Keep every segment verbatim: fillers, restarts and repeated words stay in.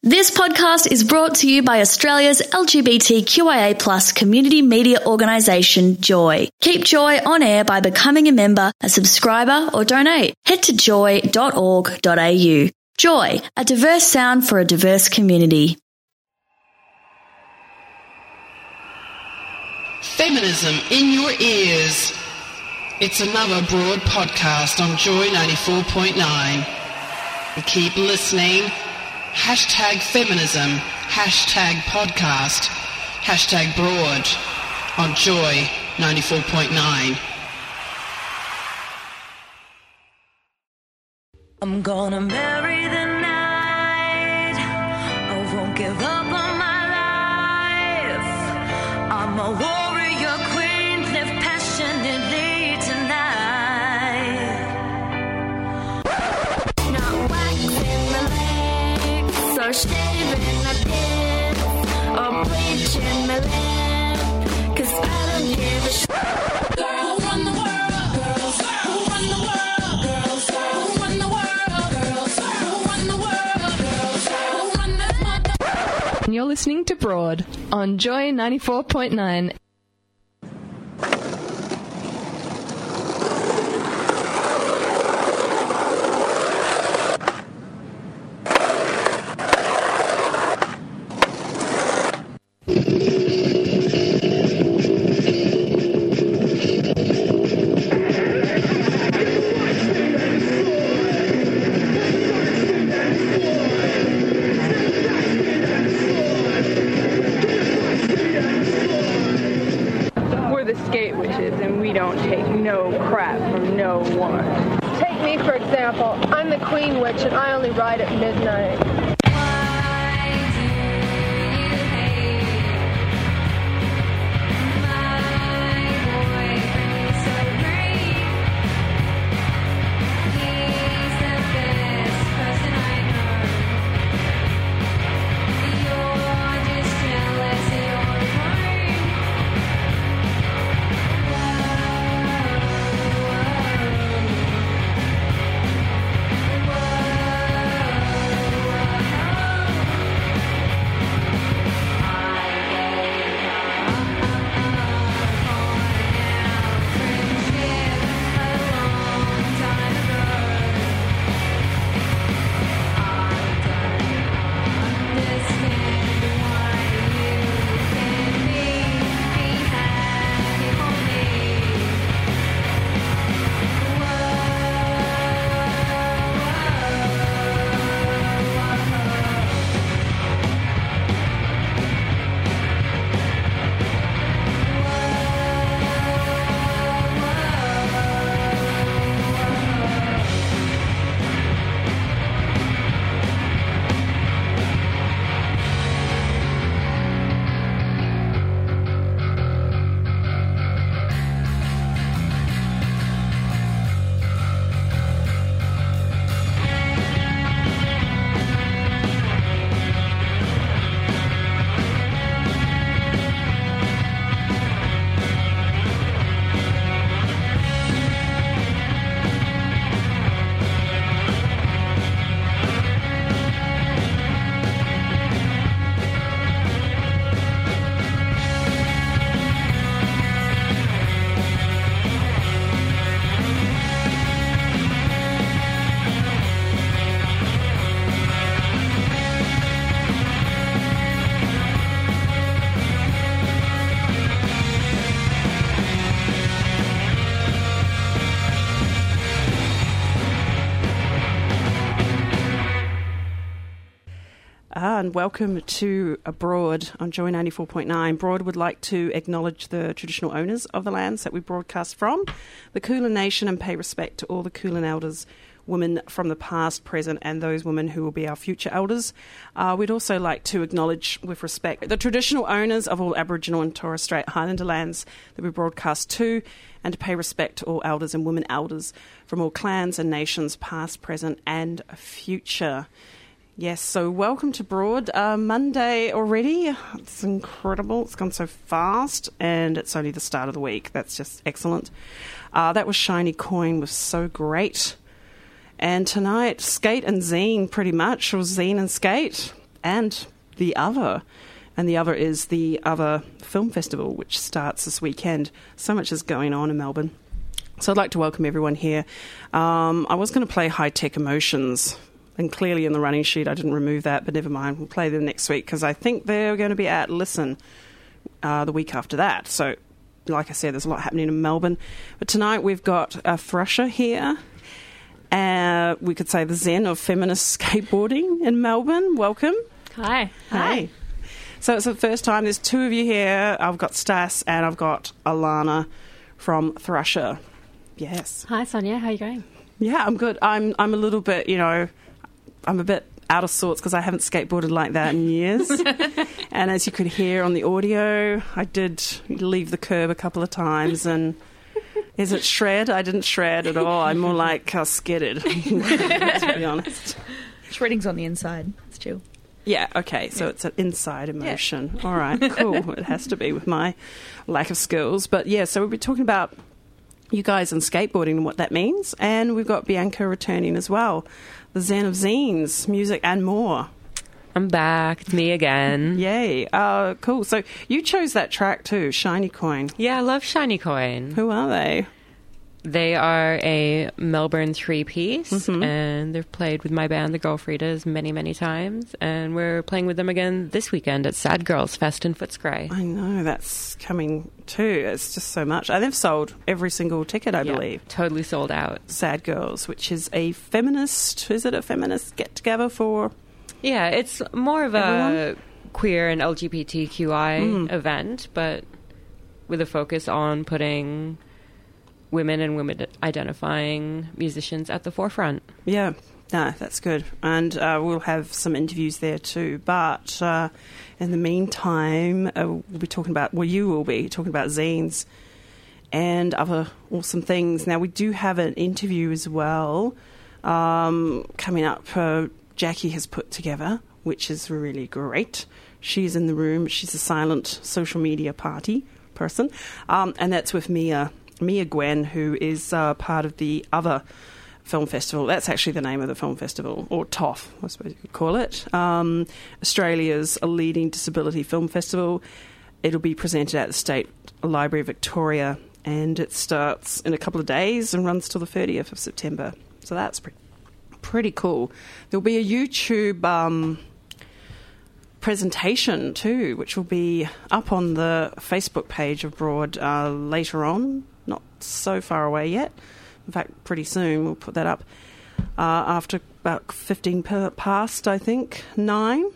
This podcast is brought to you by Australia's L G B T Q I A plus community media organisation, Joy. Keep Joy on air by becoming a member, a subscriber or donate. Head to joy dot org dot a u. Joy, a diverse sound for a diverse community. Feminism in your ears. It's another Broad podcast on Joy ninety-four point nine. Keep listening. Hashtag feminism, hashtag podcast, hashtag broad on Joy ninety-four point nine. I'm gonna marry the night. I won't give up on my life. I'm a warrior queen, live passionately tonight. Not waxing my legs, or shaving my pits, or bleaching my lips, 'cause I don't give a shit. Girls run the world, girls who run the world, girls who run the world, girls who run the world, girls who run this mother. And you're listening to Broad on Joy ninety-four point nine. We're the skate witches, and we don't take no crap from no one. Take me, for example. I'm the Queen Witch, and I only ride at midnight. Ah, and welcome to Broad on Joy ninety-four point nine. Broad would like to acknowledge the traditional owners of the lands that we broadcast from, the Kulin Nation, and pay respect to all the Kulin elders, women from the past, present, and those women who will be our future elders. Uh, we'd also like to acknowledge, with respect, the traditional owners of all Aboriginal and Torres Strait Islander lands that we broadcast to, and to pay respect to all elders and women elders from all clans and nations, past, present, and future. Yes, so welcome to Broad. Uh, Monday already. It's incredible. It's gone so fast, and it's only the start of the week. That's just excellent. Uh, that was Shiny Coin, was so great. And tonight, Skate and Zine, pretty much, or Zine and Skate. and The Other. And The Other is the Other Film Festival, which starts this weekend. So much is going on in Melbourne. So I'd like to welcome everyone here. Um, I was going to play High Tech Emotions, and clearly in the running sheet I didn't remove that, but never mind. We'll play them next week because I think they're going to be at Listen uh, the week after that. So, like I said, there's a lot happening in Melbourne. But tonight we've got uh, Thrasher here. Uh, we could say the zen of feminist skateboarding in Melbourne. Welcome. Hi. Hi. So it's the first time. There's two of you here. I've got Stas and I've got Alana from Thrasher. Yes. Hi, Sonia. How are you going? Yeah, I'm good. I'm I'm a little bit, you know, I'm a bit out of sorts because I haven't skateboarded like that in years. And as you could hear on the audio, I did leave the curb a couple of times. And is it shred? I didn't shred at all. I'm more like uh, skidded, to be honest. Shredding's on the inside. It's chill. Yeah, okay, so yeah. It's an inside emotion. Yeah. All right, cool. It has to be with my lack of skills. But yeah, so we'll be talking about you guys and skateboarding and what that means. And we've got Bianca returning as well. The Zen of Zines, music and more. I'm back. It's me again. Yay. Uh, cool. So you chose that track too, Shiny Coin. Yeah, I love Shiny Coin. Who are they? They are a Melbourne three-piece, mm-hmm. and they've played with my band, the Girlfritas, many, many times, and we're playing with them again this weekend at Sad Girls Fest in Footscray. I know, that's coming too. It's just so much. And they've sold every single ticket, I yeah, believe. Totally sold out. Sad Girls, which is a feminist, is it a feminist get-together for... Yeah, it's more of everyone? a queer and L G B T Q I mm. event, but with a focus on putting women and women identifying musicians at the forefront. Yeah, no, that's good. And uh, we'll have some interviews there too. But uh, in the meantime, uh, we'll be talking about, well, you will be talking about zines and other awesome things. Now, we do have an interview as well um, coming up. Uh, Jackie has put together, which is really great. She's in the room. She's a silent social media party person. Um, and that's with Mia. Mia Gwen, who is uh, part of the Other Film Festival. That's actually the name of the film festival, or T O F, I suppose you could call it. Um, Australia's a leading disability film festival. It'll be presented at the State Library of Victoria, and it starts in a couple of days and runs till the thirtieth of September. So that's pretty, pretty cool. There'll be a YouTube um, presentation too, which will be up on the Facebook page of Broad uh, later on. Not so far away yet. In fact, pretty soon we'll put that up uh, after about fifteen per past, I think, nine.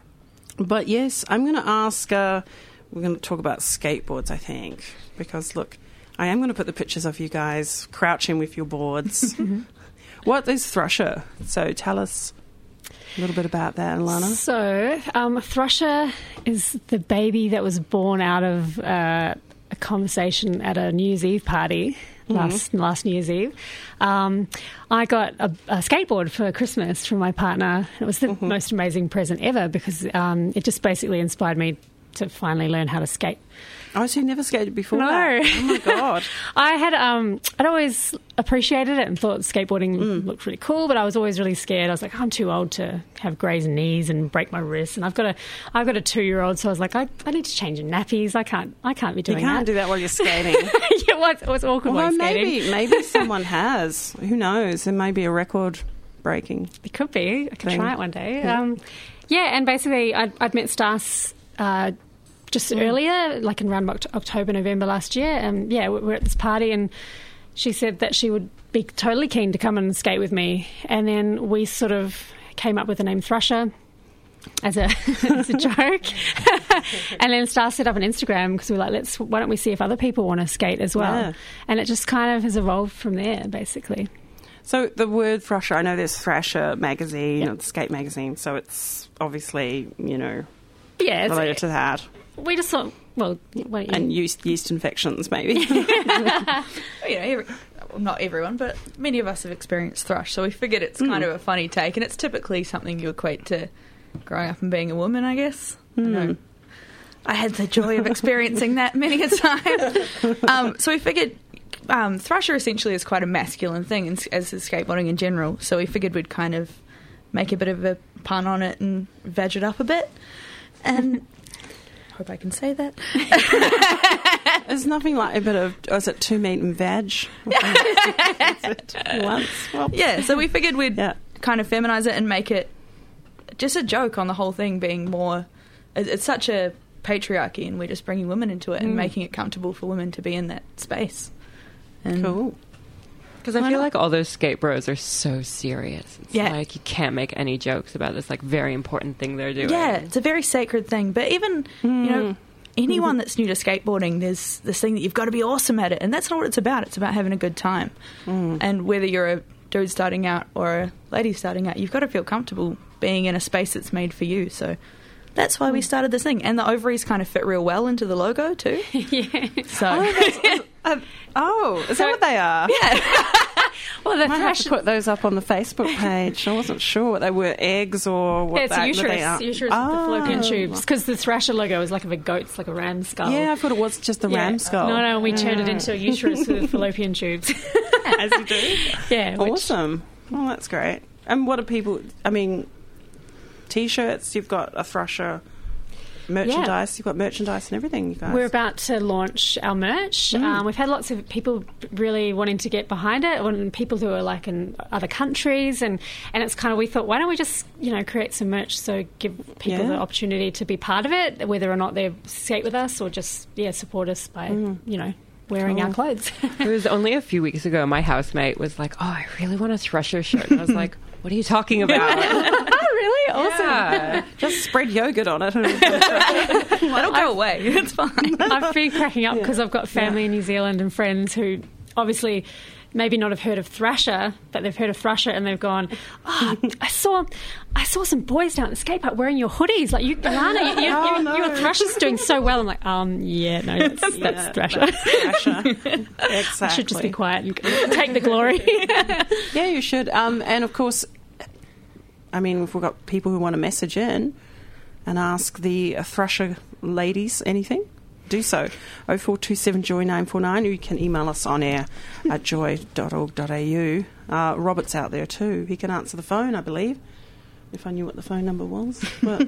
But yes, I'm going to ask, uh, we're going to talk about skateboards, I think, because look, I am going to put the pictures of you guys crouching with your boards. What is Thrasher? So tell us a little bit about that, Alana. So um, Thrasher is the baby that was born out of... Uh, a conversation at a New Year's Eve party last mm-hmm. last New Year's Eve. Um, I got a, a skateboard for Christmas from my partner. It was the mm-hmm. most amazing present ever because um, it just basically inspired me to finally learn how to skate. Oh, so you never skated before? No. That? Oh, my God. I had, um, I'd always appreciated it and thought skateboarding Mm. looked really cool, but I was always really scared. I was like, I'm too old to have grazed knees and break my wrists. And I've got a, I've got a two-year-old, so I was like, I, I need to change nappies. I can't, I can't be doing that. You can't that. do that while you're skating. Yeah, well, it was awkward well, while maybe, skating. maybe someone has. Who knows? There may be a record breaking. It could be. I could thing. try it one day. Yeah, um, yeah and basically I'd, I'd met Stas uh, just mm. earlier, like in around October, November last year. And yeah, we we're at this party and she said that she would be totally keen to come and skate with me. And then we sort of came up with the name Thrasher as a, as a joke. And then Stas set up an Instagram because we were like, let's, why don't we see if other people want to skate as well? Yeah. And it just kind of has evolved from there, basically. So the word Thrasher, I know there's Thrasher magazine, Yep. or Skate magazine, so it's obviously, you know, yeah, it's, related to that. We just thought, well, well yeah. And yeast, yeast infections, maybe. Well, you know, every, well, not everyone, but many of us have experienced thrush, so we figured it's kind Mm. of a funny take, and it's typically something you equate to growing up and being a woman, I guess. Mm. I know. I had the joy of experiencing that many a time. Um, so we figured um, Thrasher essentially is quite a masculine thing, as is skateboarding in general. So we figured we'd kind of make a bit of a pun on it and veg it up a bit. And hope I can say that. There's nothing like a bit of, oh, is it two meat and veg? Once. Well, yeah, so we figured we'd yeah. kind of feminize it and make it just a joke on the whole thing being more, it- it's such a patriarchy, and we're just bringing women into it and Mm. making it comfortable for women to be in that space. And Cool. Because I Why feel not? like all those skate bros are so serious. It's Yeah. like you can't make any jokes about this like very important thing they're doing. Yeah, it's a very sacred thing. But even, you know, anyone that's new to skateboarding, there's this thing that you've got to be awesome at it. And that's not what it's about. It's about having a good time. And whether you're a dude starting out or a lady starting out, you've got to feel comfortable being in a space that's made for you. So that's why we started this thing. And the ovaries kind of fit real well into the logo too. yeah. So Uh, oh, is that what they are? yeah. Well, the I might have to thrash, put those up on the Facebook page. I wasn't sure what they were, eggs or what yeah, it's they, a what they uterus, are. uterus with Oh. the fallopian tubes. Because the Thrasher logo is like of a goat's, like a ram skull. Yeah, I thought it was just the Yeah. ram skull. No, no, we turned it Yeah. into a uterus with fallopian tubes. As you do. Yeah, which- Awesome. Well, that's great. And what are people, I mean, T-shirts, you've got a Thrasher merchandise, you've got merchandise and everything, you guys. We're about to launch our merch. Mm. Um, we've had lots of people really wanting to get behind it, and people who are like in other countries, and, and it's kind of, we thought, why don't we just, you know, create some merch, so give people Yeah. the opportunity to be part of it, whether or not they skate with us or just, yeah, support us by, you know, wearing Cool. our clothes. It was only a few weeks ago my housemate was like, oh, I really want a Thrasher shirt. And I was like, what are you talking about? Oh, really? Awesome. Yeah. Just spread yogurt on it. That'll go away. It's fine. I've been cracking up because I've got family in New Zealand and friends who obviously maybe not have heard of Thrasher, but they've heard of Thrasher and they've gone, oh, I saw I saw some boys down at the skate park wearing your hoodies. Like, you, Alana, you, you, Oh, you, no. your Thrasher's doing so well. I'm like, um, yeah, no, that's, Yeah, that's Thrasher. Thrasher. Exactly. I should just be quiet and take the glory. Yeah, you should. Um, and of course, I mean, if we've got people who want to message in and ask the uh, Thrasher ladies anything, do so. oh four two seven joy nine four nine, or you can email us on air at joy dot org dot a u. Uh, Robert's out there too. He can answer the phone, I believe, if I knew what the phone number was. But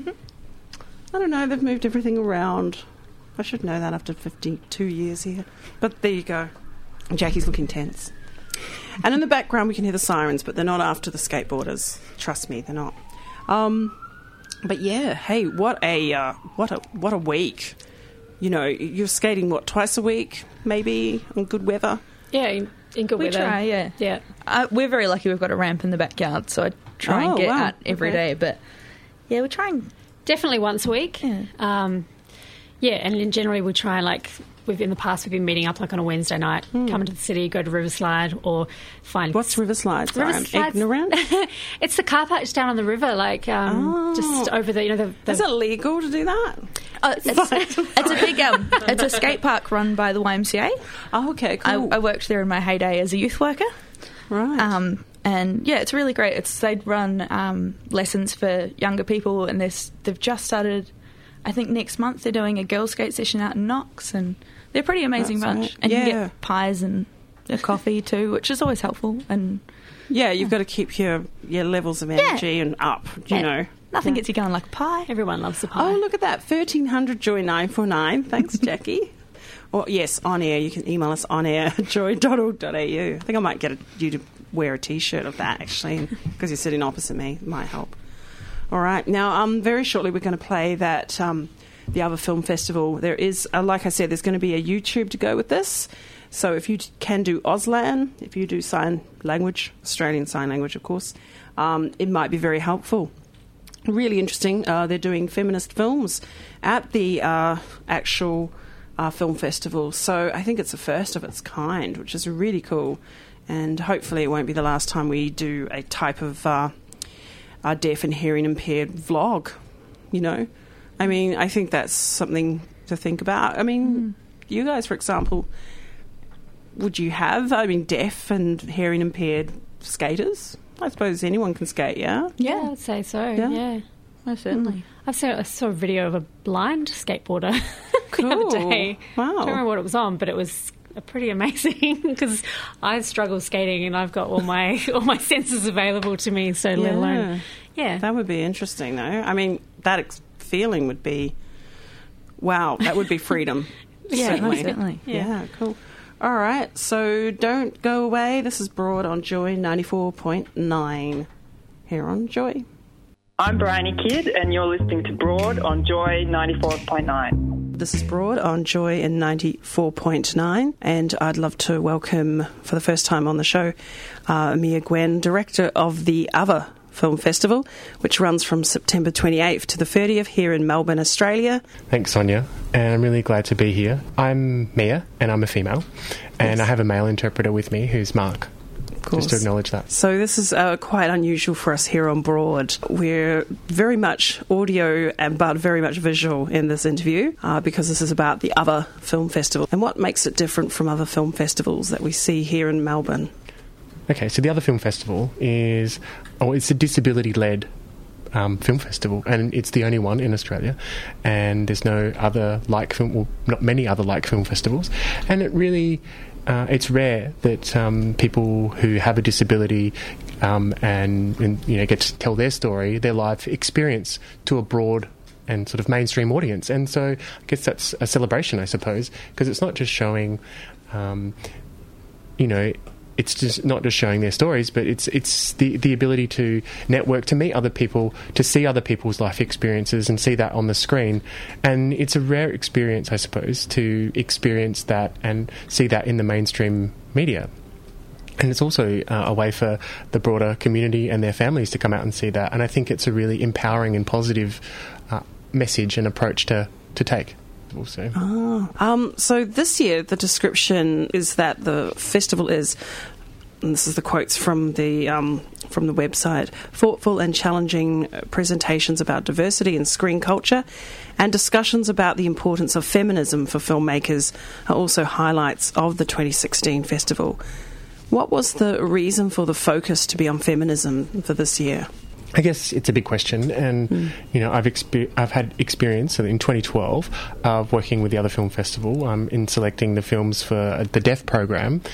I don't know, they've moved everything around. I should know that after fifty-two years here. But there you go. Jackie's looking tense. And in the background we can hear the sirens, but they're not after the skateboarders. Trust me, they're not. Um, but yeah, hey, what a uh, what a what a week. You know, you're skating what, twice a week, maybe, in good weather. Yeah, in, in good We weather. try, yeah. Yeah. Uh, we're very lucky we've got a ramp in the backyard, so I try Oh, and get wow. out every Okay. day. But yeah, we're trying. Definitely once a week. Yeah. Um, yeah, and in generally we try and like, we've in the past we've been meeting up like on a Wednesday night, come into the city, go to Riverslide, or find What's Riverslide? Sorry, I'm Riverside's- ignorant. It's the car park just down on the river, like um, Oh. just over the, you know, the, the Is it legal to do that? Uh, it's, it's a big, um, it's a skate park run by the Y M C A. Oh, okay, I, cool. I worked there in my heyday as a youth worker. right. Um, and yeah, it's really great. It's they'd run um, lessons for younger people, and there's, they've just started. I think next month they're doing a girls' skate session out in Knox, and they're a pretty amazing That's bunch. right. And you Yeah. can get pies and a coffee too, which is always helpful. And yeah, you've got to keep your, your levels of energy and up, you Yeah. know. nothing Yeah. gets you going like a pie. everyone loves the pie. Oh, look at that. thirteen hundred joy nine four nine. Thanks, Jackie. Or, yes, on air. You can email us on air at joy dot org dot a u. I think I might get a, you to wear a T-shirt of that, actually, because you're sitting opposite me. It might help. All right. Now, um, very shortly we're going to play that, um, the other film festival. There is, uh, like I said, there's going to be a YouTube to go with this. So if you t- can do Auslan, if you do sign language, Australian Sign Language, of course, um, it might be very helpful. Really interesting. Uh, they're doing feminist films at the uh, actual uh, film festival. So I think it's the first of its kind, which is really cool. And hopefully it won't be the last time we do a type of uh, uh, deaf and hearing impaired vlog, you know. I mean, I think that's something to think about. I mean, mm. you guys, for example, would you have, I mean, deaf and hearing impaired skaters? I suppose anyone can skate, yeah? Yeah, I'd say so. Yeah? Yeah, Most certainly. Mm. I've seen, I saw a video of a blind skateboarder Cool. the other day. Wow. I don't remember what it was on, but it was pretty amazing because I struggle skating and I've got all my all my senses available to me. So let Yeah. alone, Yeah. That would be interesting, though. I mean, that ex- feeling would be, wow, that would be freedom. Yeah, certainly. most certainly. Yeah. yeah, cool. All right, so don't go away. This is Broad on Joy ninety-four point nine here on Joy. I'm Bryony Kidd, and you're listening to Broad on Joy ninety-four point nine. This is Broad on Joy in ninety-four point nine, and I'd love to welcome, for the first time on the show, uh, Mia Gwen, director of the Other Film Festival, which runs from September twenty-eighth to the thirtieth here in Melbourne, Australia. Thanks, Sonia, and I'm really glad to be here. I'm Mia, and I'm a female, and yes. I have a male interpreter with me who's Mark. Just to acknowledge that. So this is uh, quite unusual for us here on Broad. We're very much audio and but very much visual in this interview uh, because this is about the Other Film Festival. And what makes it different from other film festivals that we see here in Melbourne? Okay, so the Other Film Festival is, oh, it's a disability-led um, film festival, and it's the only one in Australia, and there's no other like film, well, not many other like film festivals, and it really... Uh, it's rare that um, people who have a disability um, and, and you know get to tell their story, their life experience, to a broad and sort of mainstream audience. And so I guess that's a celebration, I suppose, because it's not just showing, um, you know, it's just not just showing their stories, but it's it's the, the ability to network, to meet other people, to see other people's life experiences and see that on the screen. And it's a rare experience, I suppose, to experience that and see that in the mainstream media. And it's also uh, a way for the broader community and their families to come out and see that. And I think it's a really empowering and positive uh, message and approach to, to take. Also. Oh. Um, so this year the description is that the festival is, and this is the quotes from the um, from the website, thoughtful and challenging presentations about diversity and screen culture and discussions about the importance of feminism for filmmakers are also highlights of the twenty sixteen festival. What was the reason for the focus to be on feminism for this year? I guess it's a big question, and mm. you know, I've exper- I've had experience in twenty twelve of working with the Other Film Festival um, in selecting the films for the Deaf program,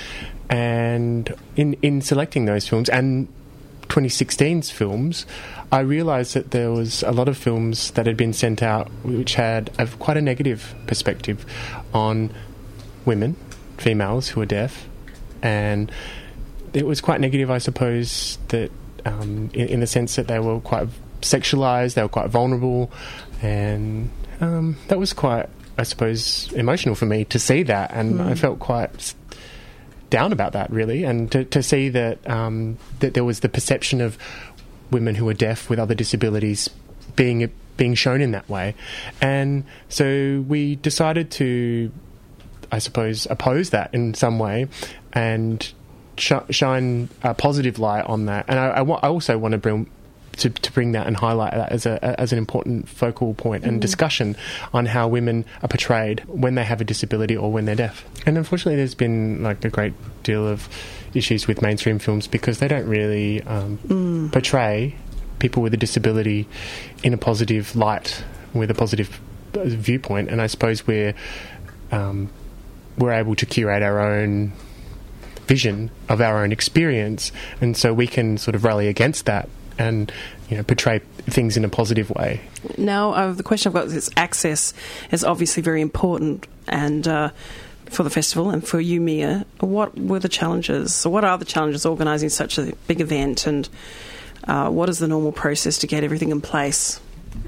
and in in selecting those films and twenty sixteen's films, I realised that there was a lot of films that had been sent out which had a, quite a negative perspective on women, females who are deaf, and it was quite negative, I suppose, that. Um, in, in the sense that they were quite sexualised, they were quite vulnerable, and um, that was quite, I suppose, emotional for me to see that, and mm. I felt quite down about that, really, and to, to see that um, that there was the perception of women who are deaf with other disabilities being being shown in that way, and so we decided to, I suppose, oppose that in some way, and sh- shine a positive light on that. And I, I, wa- I also want to bring to, to bring that and highlight that as a as an important focal point and mm. discussion on how women are portrayed when they have a disability or when they're deaf. And unfortunately, there's been like a great deal of issues with mainstream films because they don't really um, mm. portray people with a disability in a positive light, with a positive viewpoint. And I suppose we're um, we're able to curate our own vision of our own experience, and so we can sort of rally against that and, you know, portray things in a positive way. Now, uh, the question I've got is access is obviously very important, and uh, for the festival and for you, Mia, what were the challenges? So what are the challenges organising such a big event, and uh, what is the normal process to get everything in place?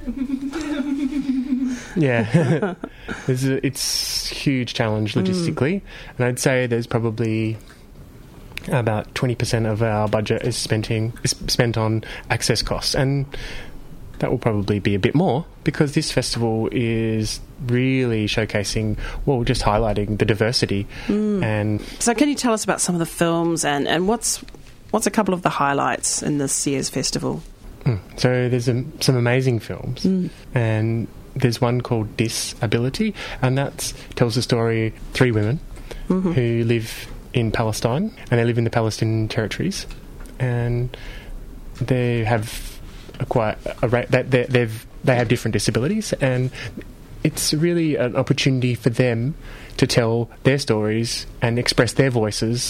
Yeah, it's a it's huge challenge logistically, mm. and I'd say there's probably about twenty percent of our budget is spending is spent on access costs, and that will probably be a bit more because this festival is really showcasing, well, just highlighting the diversity. Mm. And so, can you tell us about some of the films and, and what's what's a couple of the highlights in this year's festival? Mm. So there's a, some amazing films, mm. and there's one called Disability, and that tells the story of three women mm-hmm. who live in Palestine, and they live in the Palestinian territories, and they have a quite a ra- that they, they've they have different disabilities, and it's really an opportunity for them to tell their stories and express their voices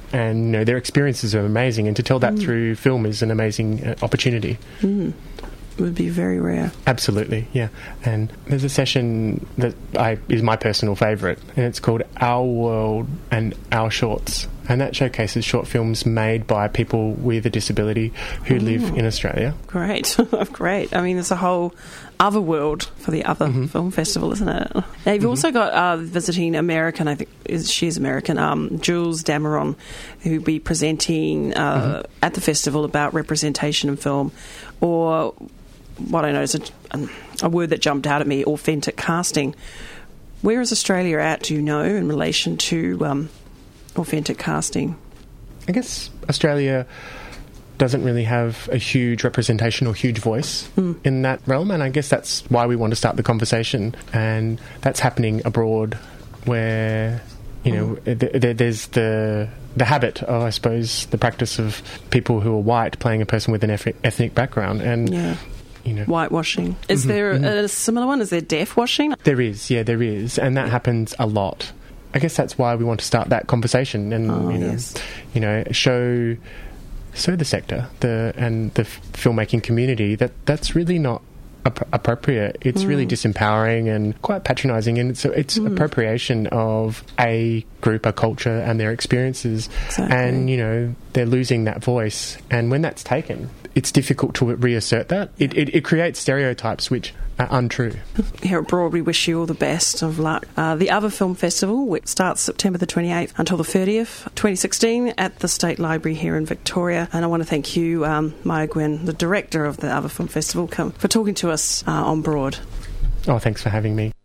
and you know their experiences are amazing, and to tell that Mm. through film is an amazing uh, opportunity. Mm. Would be very rare. Absolutely, yeah. And there's a session that I is my personal favourite, and it's called Our World and Our Shorts, and that showcases short films made by people with a disability who Oh. live in Australia. Great, great. I mean, there's a whole other world for the other Mm-hmm. film festival, isn't it? Now, you've also got uh, visiting American, I think is, she's American, um, Jules Dameron, who'll be presenting uh, Mm-hmm. at the festival about representation in film, or what I know is a, a word that jumped out at me, authentic casting. Where is Australia at, do you know, in relation to um, authentic casting? I guess Australia doesn't really have a huge representation or huge voice Mm. in that realm, and I guess that's why we want to start the conversation, and that's happening abroad where, you know, Mm. th- th- there's the the habit of, I suppose, the practice of people who are white playing a person with an eth- ethnic background, and Yeah. you know, Whitewashing. Is Mhm, there mhm. a similar one? Is there deaf washing? there is, yeah, there is, and that happens a lot. I guess that's why we want to start that conversation, and Oh, you know, yes. you know, show show the sector, the and the f- filmmaking community that that's really not ap- appropriate. It's really Mm. disempowering and quite patronising, and so it's Mm. appropriation of a group, a culture, and their experiences, Exactly. and you know, they're losing that voice. And when that's taken, it's difficult to reassert that. It, it, it creates stereotypes which are untrue. Here at Broad, we wish you all the best of luck. Uh, the Other Film Festival, which starts September the twenty-eighth until the thirtieth, twenty sixteen, at the State Library here in Victoria. And I want to thank you, um, Maya Gwyn, the director of the Other Film Festival, come, for talking to us uh, on Broad. Oh, thanks for having me.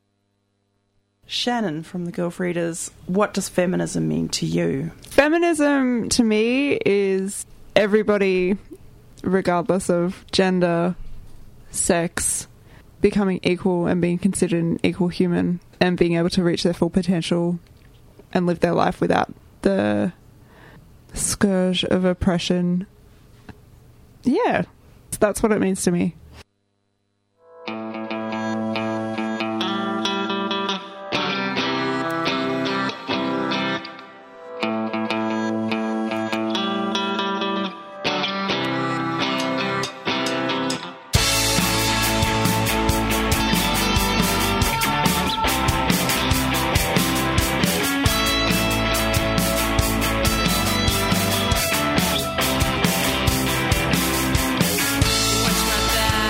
Shannon from the Gulf Readers, what does feminism mean to you? Feminism to me is everybody, regardless of gender, sex, becoming equal and being considered an equal human and being able to reach their full potential and live their life without the scourge of oppression. Yeah, that's what it means to me. Watch my back.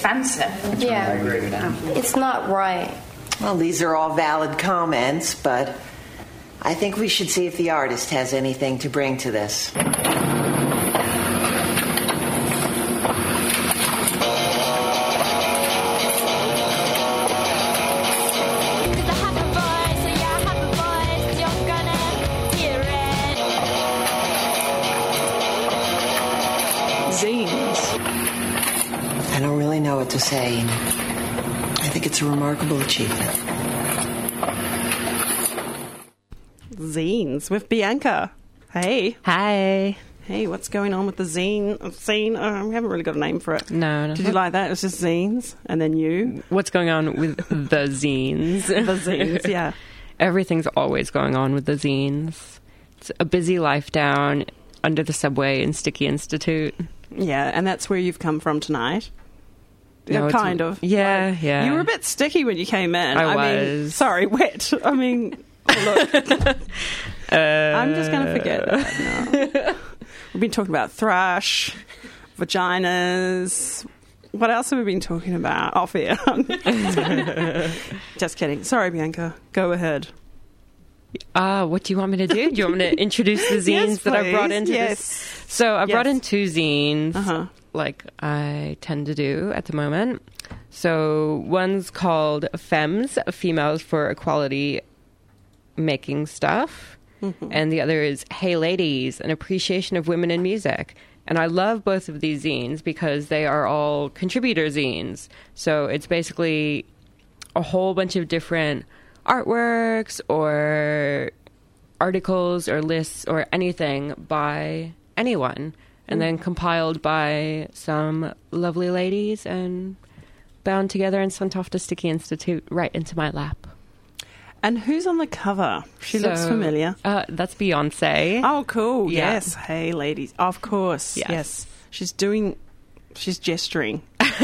offensive. Yeah. I agree with that. It's not right. Well, these are all valid comments, but I think we should see if the artist has anything to bring to this. Zines. I don't really know what to say. I think it's a remarkable achievement. Zines with Bianca. Hey. Hi. Hey, what's going on with the zine? Zine? Oh, we haven't really got a name for it. No, no. Did you like that? It was just zines, and then you. What's going on with the zines? The zines, yeah. Everything's always going on with the zines. It's a busy life down under the subway in Sticky Institute. Yeah, and that's where you've come from tonight. No, yeah, kind of. Yeah, like, yeah. You were a bit sticky when you came in. I, I was. Mean, sorry, wet. I mean, oh, look. uh, I'm just going to forget that now. We've been talking about thrush, vaginas. What else have we been talking about off air? Just kidding. Sorry, Bianca. Go ahead. Uh, what do you want me to do? Do you want me to introduce the zines yes, that I brought into yes. this? So I yes. brought in two zines, uh-huh. like I tend to do at the moment. So one's called Femmes, Females for Equality Making Stuff. Mm-hmm. And the other is Hey Ladies, An Appreciation of Women in Music. And I love both of these zines because they are all contributor zines. So it's basically a whole bunch of different artworks or articles or lists or anything by anyone, and then compiled by some lovely ladies and bound together and sent off to Sticky Institute right into my lap. And who's on the cover? She So, looks familiar. Uh, that's Beyonce. Oh, cool. Yeah. Yes. Hey, ladies. Of course. Yes. yes. She's doing... She's gesturing.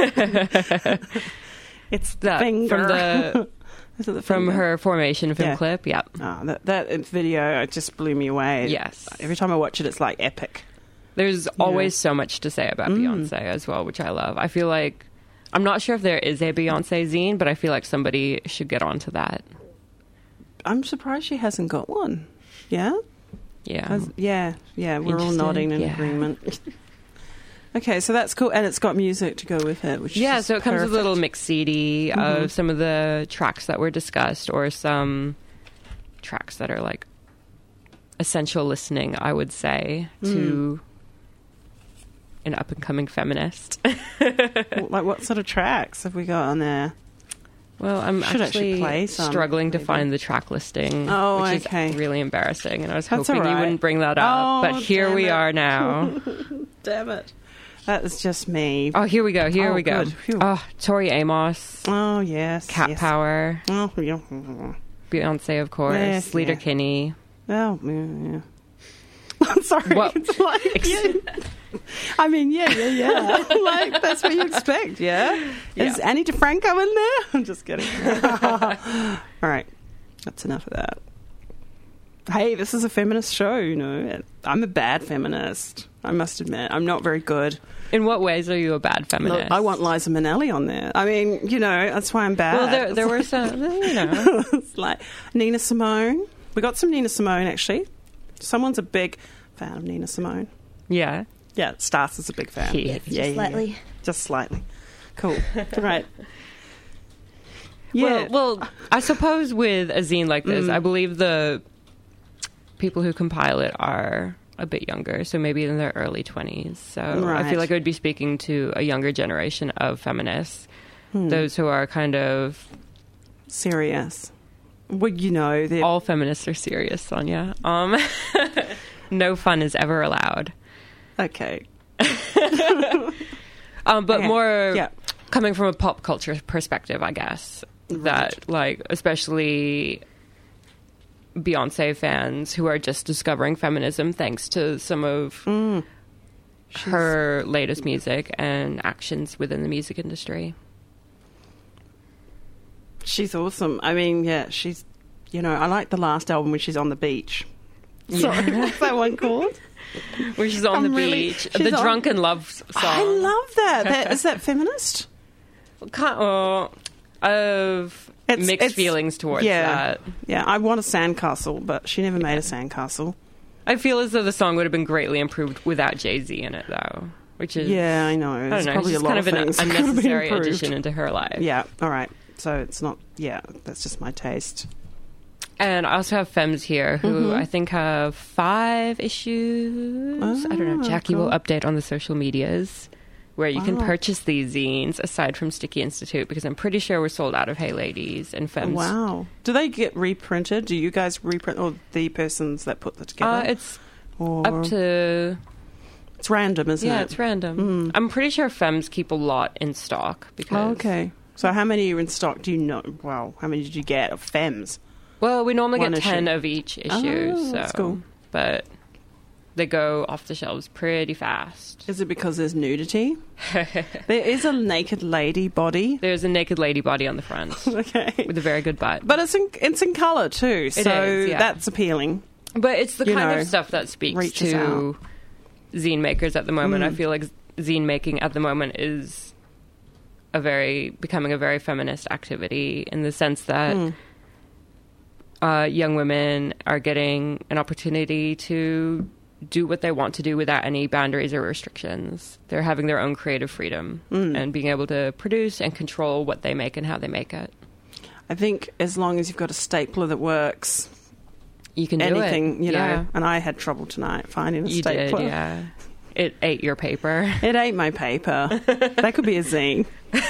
It's the That, finger. from the... Is it the From finger? her Formation film Yeah. clip, yeah. Oh, that, that video it just blew me away. Yes. Every time I watch it, it's like epic. There's always so much to say about Mm. Beyonce as well, which I love. I feel like... I'm not sure if there is a Beyonce zine, but I feel like somebody should get onto that. I'm surprised she hasn't got one. Yeah? Yeah. Has- yeah, yeah. We're all Interested? nodding in Yeah. agreement. Okay, so that's cool. And it's got music to go with it, which Yeah, is so it comes with a perfect. little mix C D Mhm. of some of the tracks that were discussed, or some tracks that are like essential listening, I would say, to an up-and-coming feminist. Like, what sort of tracks have we got on there? Well, I'm Should actually actually play some, struggling to maybe. find the track listing, Oh, which okay. is really embarrassing, and I was That's hoping all you right. wouldn't bring that up, Oh, but here damn we it. are now. Damn it. That is just me. Oh, here we go, here Oh, we go. good. Phew. Oh, Tori Amos. Oh, yes. Cat yes. Power. Oh, yeah. Beyonce, of course. Yes, Leader yeah. Kinney. Oh, yeah, yeah. I'm sorry. What? It's like, yeah. I mean, yeah, yeah, yeah. Like, that's what you expect, yeah? Is Yeah. Annie DeFranco in there? I'm just kidding. All right. That's enough of that. Hey, this is a feminist show, you know. I'm a bad feminist, I must admit. I'm not very good. In what ways are you a bad feminist? Look, I want Liza Minnelli on there. I mean, you know, that's why I'm bad. Well, there, there were some, you know. It's like Nina Simone. We got some Nina Simone, actually. Someone's a big fan of Nina Simone. Yeah. Yeah, Stas is a big fan. He yeah, is. yeah, Just yeah, slightly. yeah. Just slightly. Cool. Right. Yeah. Well, well, I suppose with a zine like this, Mm. I believe the people who compile it are a bit younger, so maybe in their early twenties. So I Right. feel like I would be speaking to a younger generation of feminists, Hmm. those who are kind of serious. Well, you know, they're- all feminists are serious, Sonia. Um, no fun is ever allowed. Okay. Um, but Okay. more Yeah. coming from a pop culture perspective, I guess. That, like, especially Beyonce fans who are just discovering feminism thanks to some of Mm. her latest music and actions within the music industry. She's awesome. I mean, yeah, she's, you know, I like the last album when she's on the beach. Sorry, what's that one called? Where she's on I'm the really- beach. she's The on- Drunken Love song. I love that. that. Is that feminist? Kind of, of It's- mixed it's- feelings towards yeah, that. Yeah, I want a sandcastle, but she never made a sandcastle. I feel as though the song would have been greatly improved without Jay-Z in it, though. Which is Yeah, I know. I There's don't know. probably It's a just lot kind of of an things that could have been unnecessary improved. addition into her life. Yeah, all right. So it's not, yeah, that's just my taste. And I also have Femmes here, who Mhm. I think have five issues. I don't know. Ah, Jackie will cool. update on the social medias where you can Wow. purchase these zines aside from Sticky Institute, because I'm pretty sure we're sold out of Hey Ladies and Femmes. Wow. Do they get reprinted? Do you guys reprint, or the persons that put it together? Uh, it's or up to... It's random, isn't yeah, it? it's random. I'm pretty sure Femmes keep a lot in stock. Because Oh, okay. So how many are in stock? Do you know? Wow. How many did you get of Femmes? Well, we normally One get ten issue. of each issue. Oh, so, that's cool. But they go off the shelves pretty fast. Is it because there's nudity? There is a naked lady body. There's a naked lady body on the front. Okay. With a very good butt. But it's in it's in colour too, It so is, yeah. that's appealing. But it's the You kind know, of stuff that speaks reaches to zine makers at the moment. Mm. I feel like zine making at the moment is a very becoming a very feminist activity in the sense that Mm. uh, young women are getting an opportunity to do what they want to do without any boundaries or restrictions. They're having their own creative freedom Mm. and being able to produce and control what they make and how they make it. I think as long as you've got a stapler that works, you can do anything, it. you know. Yeah. And I had trouble tonight finding a You stapler. did, yeah. It ate your paper. It ate my paper. That could be a zine.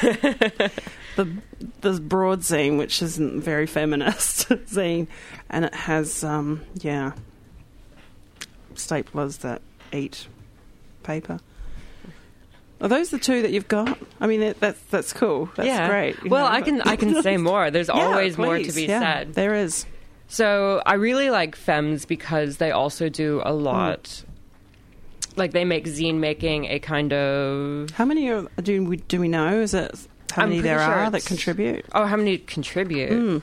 the the broad zine, which isn't very feminist zine, and it has um, yeah staplers that eat paper. Are those the two that you've got? I mean, that, that's that's cool. That's yeah. great. you Well, know, I can I can say more. There's Yeah, always more to please. be Yeah, said. There is. So I really like Femmes because they also do a lot. Like they make zine making a kind of. How many are, do we do we know? Is it how I'm many pretty there sure are that it's- contribute? Oh, how many contribute? Mm.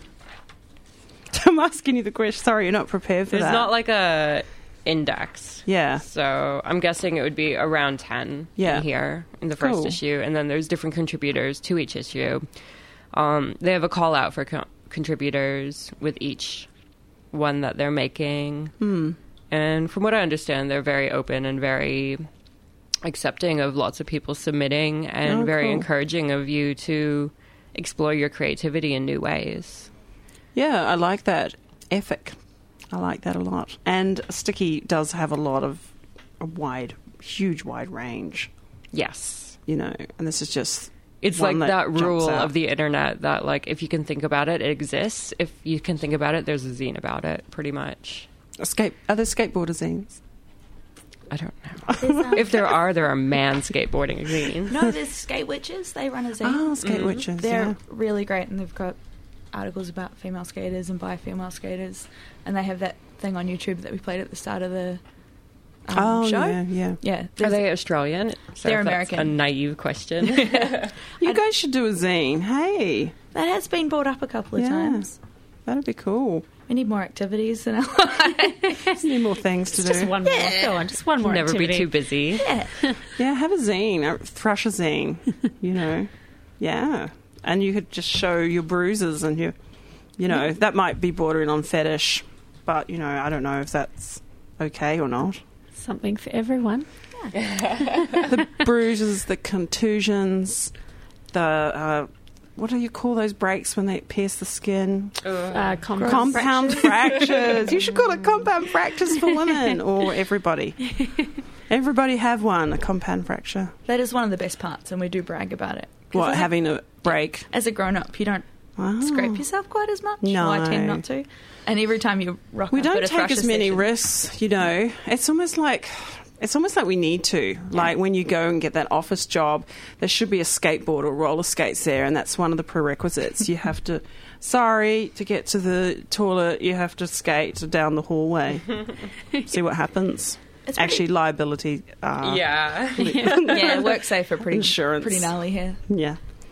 I'm asking you the question. Sorry, you're not prepared for There's that. not like a index. Yeah. So I'm guessing it would be around ten Yeah. in here in the first Cool. issue, and then there's different contributors to each issue. Um, they have a call out for co- contributors with each one that they're making. Hmm. And from what I understand, they're very open and very accepting of lots of people submitting and Oh, very cool. encouraging of you to explore your creativity in new ways. Yeah, I like that ethic. I like that a lot. And Sticky does have a lot of a wide, huge, wide range. Yes. You know, and this is just. It's one like that, jumps rule out. of the internet that, like, if you can think about it, it exists. If you can think about it, there's a zine about it, pretty much. Escape. Are there skateboarder zines? I don't know. if there are, there are man skateboarding zines. No, there's Skate Witches. They run a zine. Oh, Skate Witches, They're yeah. really great, and they've got articles about female skaters and by female skaters, and they have that thing on YouTube that we played at the start of the um, Oh, show. yeah, yeah. Yeah, Are there's- they Australian? Sorry They're if that's American. a naive question. You guys should do a zine. Hey. That has been brought up a couple of Yeah. times. That'd be cool. We need more activities in our lives. Need more things to do. Just one more. Go on, just one more. Never activity. be too busy. Yeah. Yeah, have a zine, a Thrasher zine, you know. Yeah. And you could just show your bruises and your, you know, that might be bordering on fetish, but, you know, I don't know if that's okay or not. Something for everyone. The bruises, the contusions, the, uh, what do you call those breaks when they pierce the skin? Uh, compound, Compound fractures. fractures. You should call it compound fractures for women or everybody. Everybody have one, a compound fracture. That is one of the best parts, and we do brag about it. 'Cause What, as a- having a break? As a grown-up, you don't Wow. scrape yourself quite as much. No. Well, I tend not to. And every time you rock We up at don't a take Thrasher as many session- risks, you know. It's almost like it's almost like we need to. Like when you go and get that office job, there should be a skateboard or roller skates there, and that's one of the prerequisites. You have to. Sorry, to get to the toilet, you have to skate down the hallway. See what happens. It's pretty- Actually, liability. Uh, Yeah. yeah, work safe are pretty Insurance. pretty gnarly here. Yeah.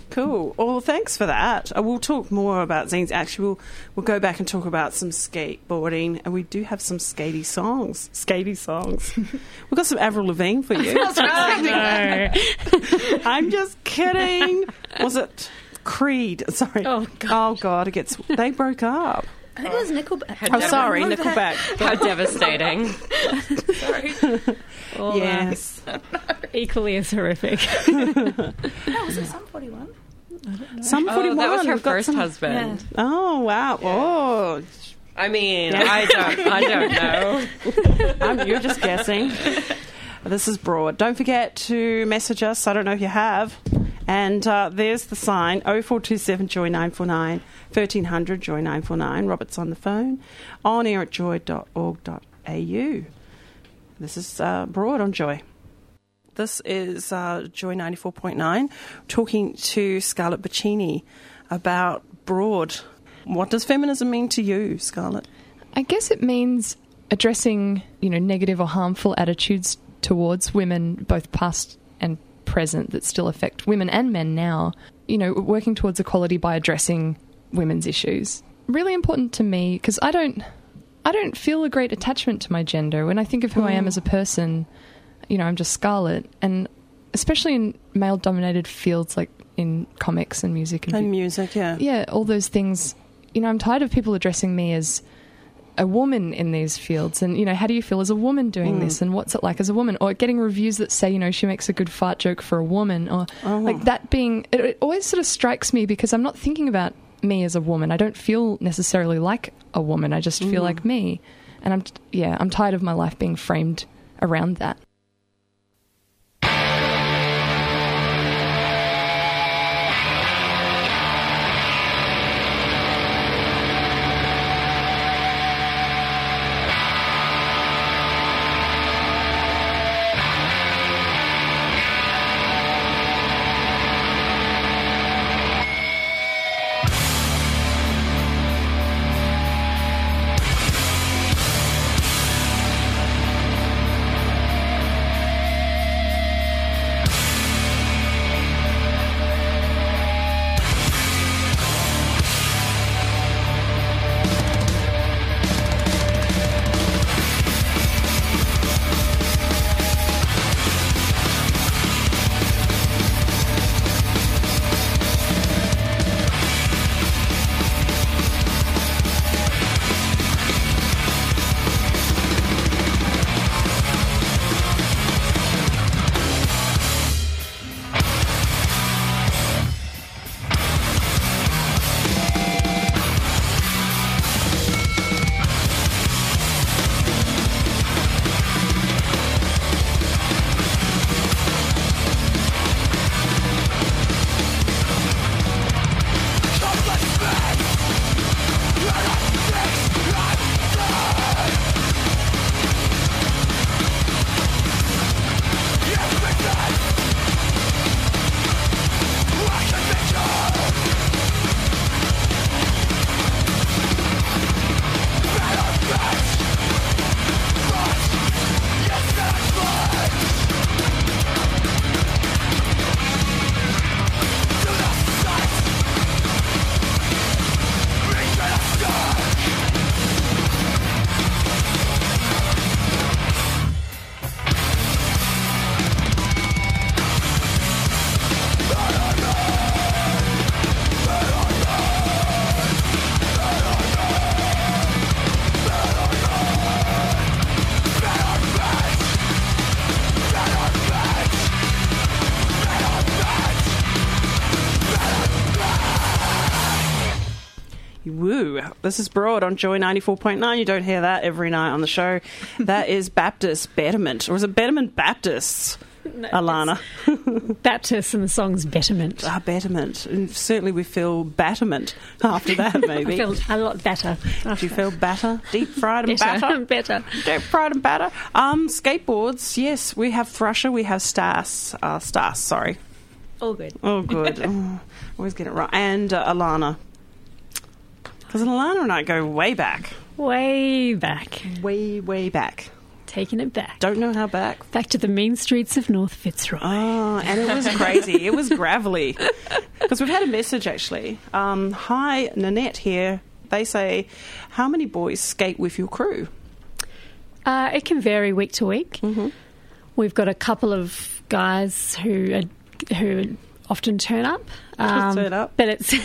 Cool. Well, thanks for that. Uh, we'll talk more about zines. Actually, we'll, we'll go back and talk about some skateboarding, and we do have some skatey songs. Skatey songs. We've got some Avril Lavigne for you. That's right. No. I'm just kidding. Was it Creed? Sorry. Oh, God. Oh, God. It gets, they broke up. I think it was Nickelback. Oh, sorry, Nickelback. How devastating. Sorry. All, Yes. uh, equally as horrific. No, was it Sum forty-one? Some Oh, forty-one. that was her We've got first some- husband. Oh, wow. Oh. I mean, Yeah. I don't, I don't know. Um, you're just guessing. This is Broad. Don't forget to message us. I don't know if you have. And uh, there's the sign, oh four two seven Joy nine four nine, thirteen hundred Joy nine four nine. Robert's on the phone. On air at joy dot org dot a u. This is uh, Broad on Joy. This is uh, Joy ninety-four point nine, talking to Scarlett Bacchini about Broad. What does feminism mean to you, Scarlett? I guess it means addressing, you know, negative or harmful attitudes towards women, both past and present, that still affect women and men now. You know, working towards equality by addressing women's issues. Really important to me because I don't, I don't feel a great attachment to my gender. When I think of who I am as a person, you know, I'm just Scarlett, and especially in male-dominated fields like in comics and music and, And music, yeah. yeah, all those things. You know, I'm tired of people addressing me as a woman in these fields, and, you know, how do you feel as a woman doing Mm. this, and what's it like as a woman, or getting reviews that say, you know, she makes a good fart joke for a woman, or Oh. like that being, it, it always sort of strikes me because I'm not thinking about me as a woman. I don't feel necessarily like a woman. I just feel Mm. like me, and I'm, yeah, I'm tired of my life being framed around that. Woo. This is Broad on Joy ninety-four point nine. You don't hear that every night on the show. That is Baptist Betterment. Or is it Betterment Baptists, No, Alana? Baptist and the song's Betterment. Ah, Betterment. And certainly we feel batterment after that, maybe. I feel a lot better. Do you feel batter? Deep fried and Better, batter? better. Deep fried and batter. Um, skateboards, yes. We have Thrasher, we have Stas. Uh, Stas, sorry. All good. Oh, good. Oh, always get it right. And uh, Alana. Because Alana and I go way back. Way back. Way, way back. taking it back. Don't know how back. Back to the mean streets of North Fitzroy. Oh, and it was crazy. It was gravelly. Because we've had a message, actually. Um, hi, Nanette here. They say, how many boys skate with your crew? Uh, it can vary week to week. Mm-hmm. We've got a couple of guys who are, who often turn up. Um, turn up, but it's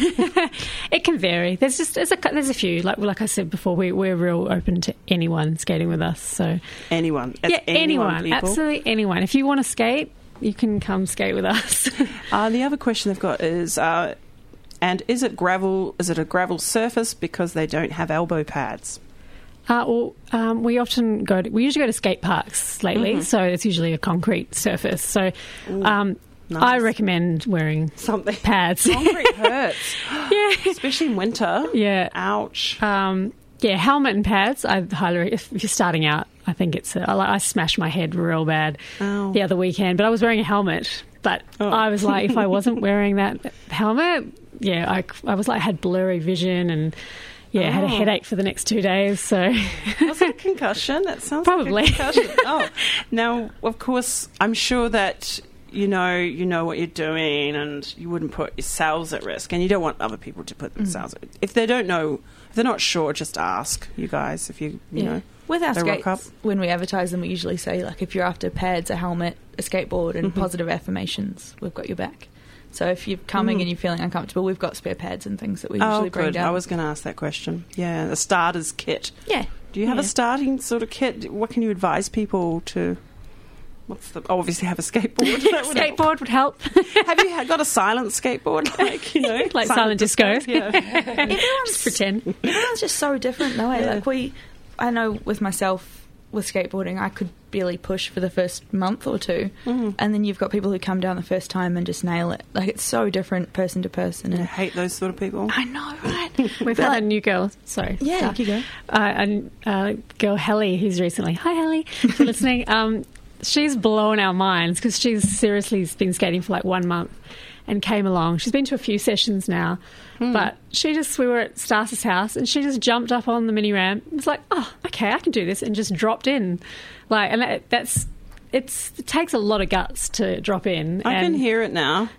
it can vary. There's just there's a there's a few like like I said before. We we're real open to anyone skating with us. So anyone, yeah, anyone, anyone absolutely anyone. If you want to skate, you can come skate with us. uh, the other question they've got is. Uh, And is it gravel? Is it a gravel surface because they don't have elbow pads? Uh, well, um, we often go. To, we usually go to skate parks lately, Mm-hmm. so it's usually a concrete surface. So, Ooh, um, nice. I recommend wearing something pads. Concrete hurts, yeah, especially in winter. Yeah, ouch. Um, yeah, helmet and pads. I highly, if you're starting out, I think it's. A, I, I smashed my head real bad Ow. the other weekend, but I was wearing a helmet. But oh. I was like, if I wasn't wearing that helmet, yeah, I, I was like, I had blurry vision and yeah, oh. had a headache for the next two days. So was it a concussion? That sounds probably like a concussion. Oh, now of course, I'm sure that you know you know what you're doing, and you wouldn't put yourselves at risk, and you don't want other people to put themselves. Mm. If they don't know, if they're not sure, just ask you guys. If you you yeah. know. With our they rock up. skates, when we advertise them, we usually say, like, if you're after pads, a helmet, a skateboard, and Mm-hmm. positive affirmations, we've got your back. So if you're coming Mm. and you're feeling uncomfortable, we've got spare pads and things that we usually oh, bring good. down. I was going to ask that question. Yeah, a starter's kit. Yeah. Do you have yeah. a starting sort of kit? What can you advise people to... What's the... Oh, obviously have a skateboard. That would skateboard help. would help. Have you had- got a silent skateboard? Like, you know... like silent, silent disco? disco? Yeah. Everyone's, just pretend. Everyone's just so different, though. Eh? Yeah. Like, we... I know with myself... with skateboarding, I could barely push for the first month or two, mm. and then you've got people who come down the first time and just nail it. Like, it's so different person to person. And I hate those sort of people. I know, right? We've had like, a new girl. Sorry, yeah, you go. Uh, a uh, girl, Helly, who's recently. Hi, Helly, if you're listening. Um, she's blown our minds because she's seriously been skating for like one month and came along. She's been to a few sessions now. Mm. But she just, we were at Stas's house and she just jumped up on the mini ramp. It was like, oh, okay, I can do this, and just dropped in. Like, and that, that's, it's, it takes a lot of guts to drop in. I and can hear it now.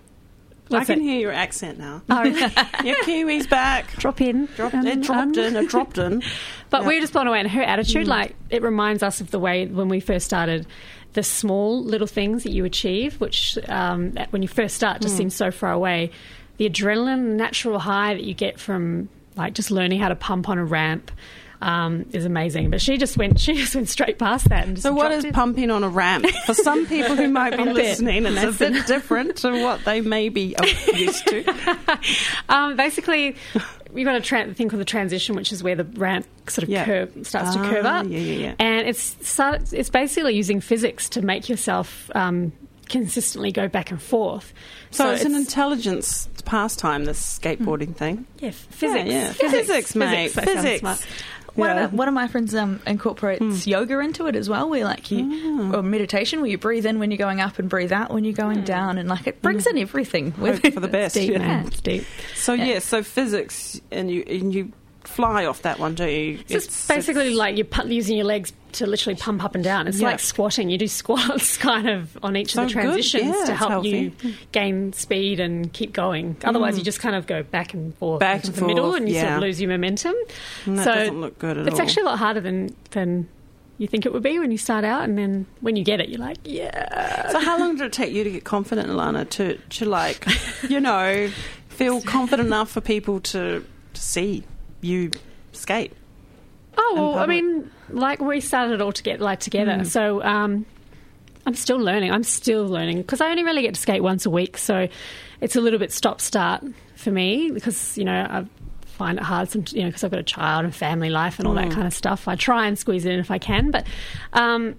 I can it? hear your accent now. Oh, your Kiwi's back. Drop in. Drop, um, it dropped um. in, it dropped in. But yeah. we were just blown away. And her attitude, Mm. like, it reminds us of the way when we first started, the small little things that you achieve, which um, when you first start just Mm. seems so far away. The adrenaline, natural high that you get from like just learning how to pump on a ramp um, is amazing. But she just went, she just went straight past that. And just so, what is in. pumping on a ramp? For some people who might be listening, and it's a bit different to what they may be used to. um, basically, you've got a tra- thing called the transition, which is where the ramp sort of yeah. curve starts ah, to curve up. Yeah, yeah, yeah. And it's it's basically using physics to make yourself um, consistently go back and forth. So, So it's, it's- an intelligence pastime, this skateboarding thing. Yeah, physics. Yeah, yeah. Physics, Physics, mate. Physics. Physics. Smart. One, Yeah. of the, one of my friends um, incorporates Mm. yoga into it as well, where like you Mm. or meditation, where you breathe in when you're going up and breathe out when you're going down, and like it brings in everything. Hope for the best. Deep, yeah. man. It's deep. So Yeah. yeah, so physics, and you and you fly off that one, do you? It's, just basically it's- like you're pu- using your legs to literally pump up and down. It's Yeah. like squatting. You do squats kind of on each So of the good. transitions Yeah, to it's help healthy. you gain speed and keep going. Otherwise, you just kind of go back and forth Back into and the middle, forth, and you sort yeah. of lose your momentum. And that so doesn't look good at it's all. actually a lot harder than than you think it would be when you start out, and then when you get it, you're like, yeah. So how long did it take you to get confident, Alana, to to like, you know, feel confident enough for people to to see you skate? Oh, in well, I public? mean, like we started it all together, like together. Mm. So um, I'm still learning. I'm still learning because I only really get to skate once a week. So it's a little bit stop-start for me because, you know, I find it hard, some, you know, because I've got a child and family life and all Mm. that kind of stuff. I try and squeeze it in if I can. But, um,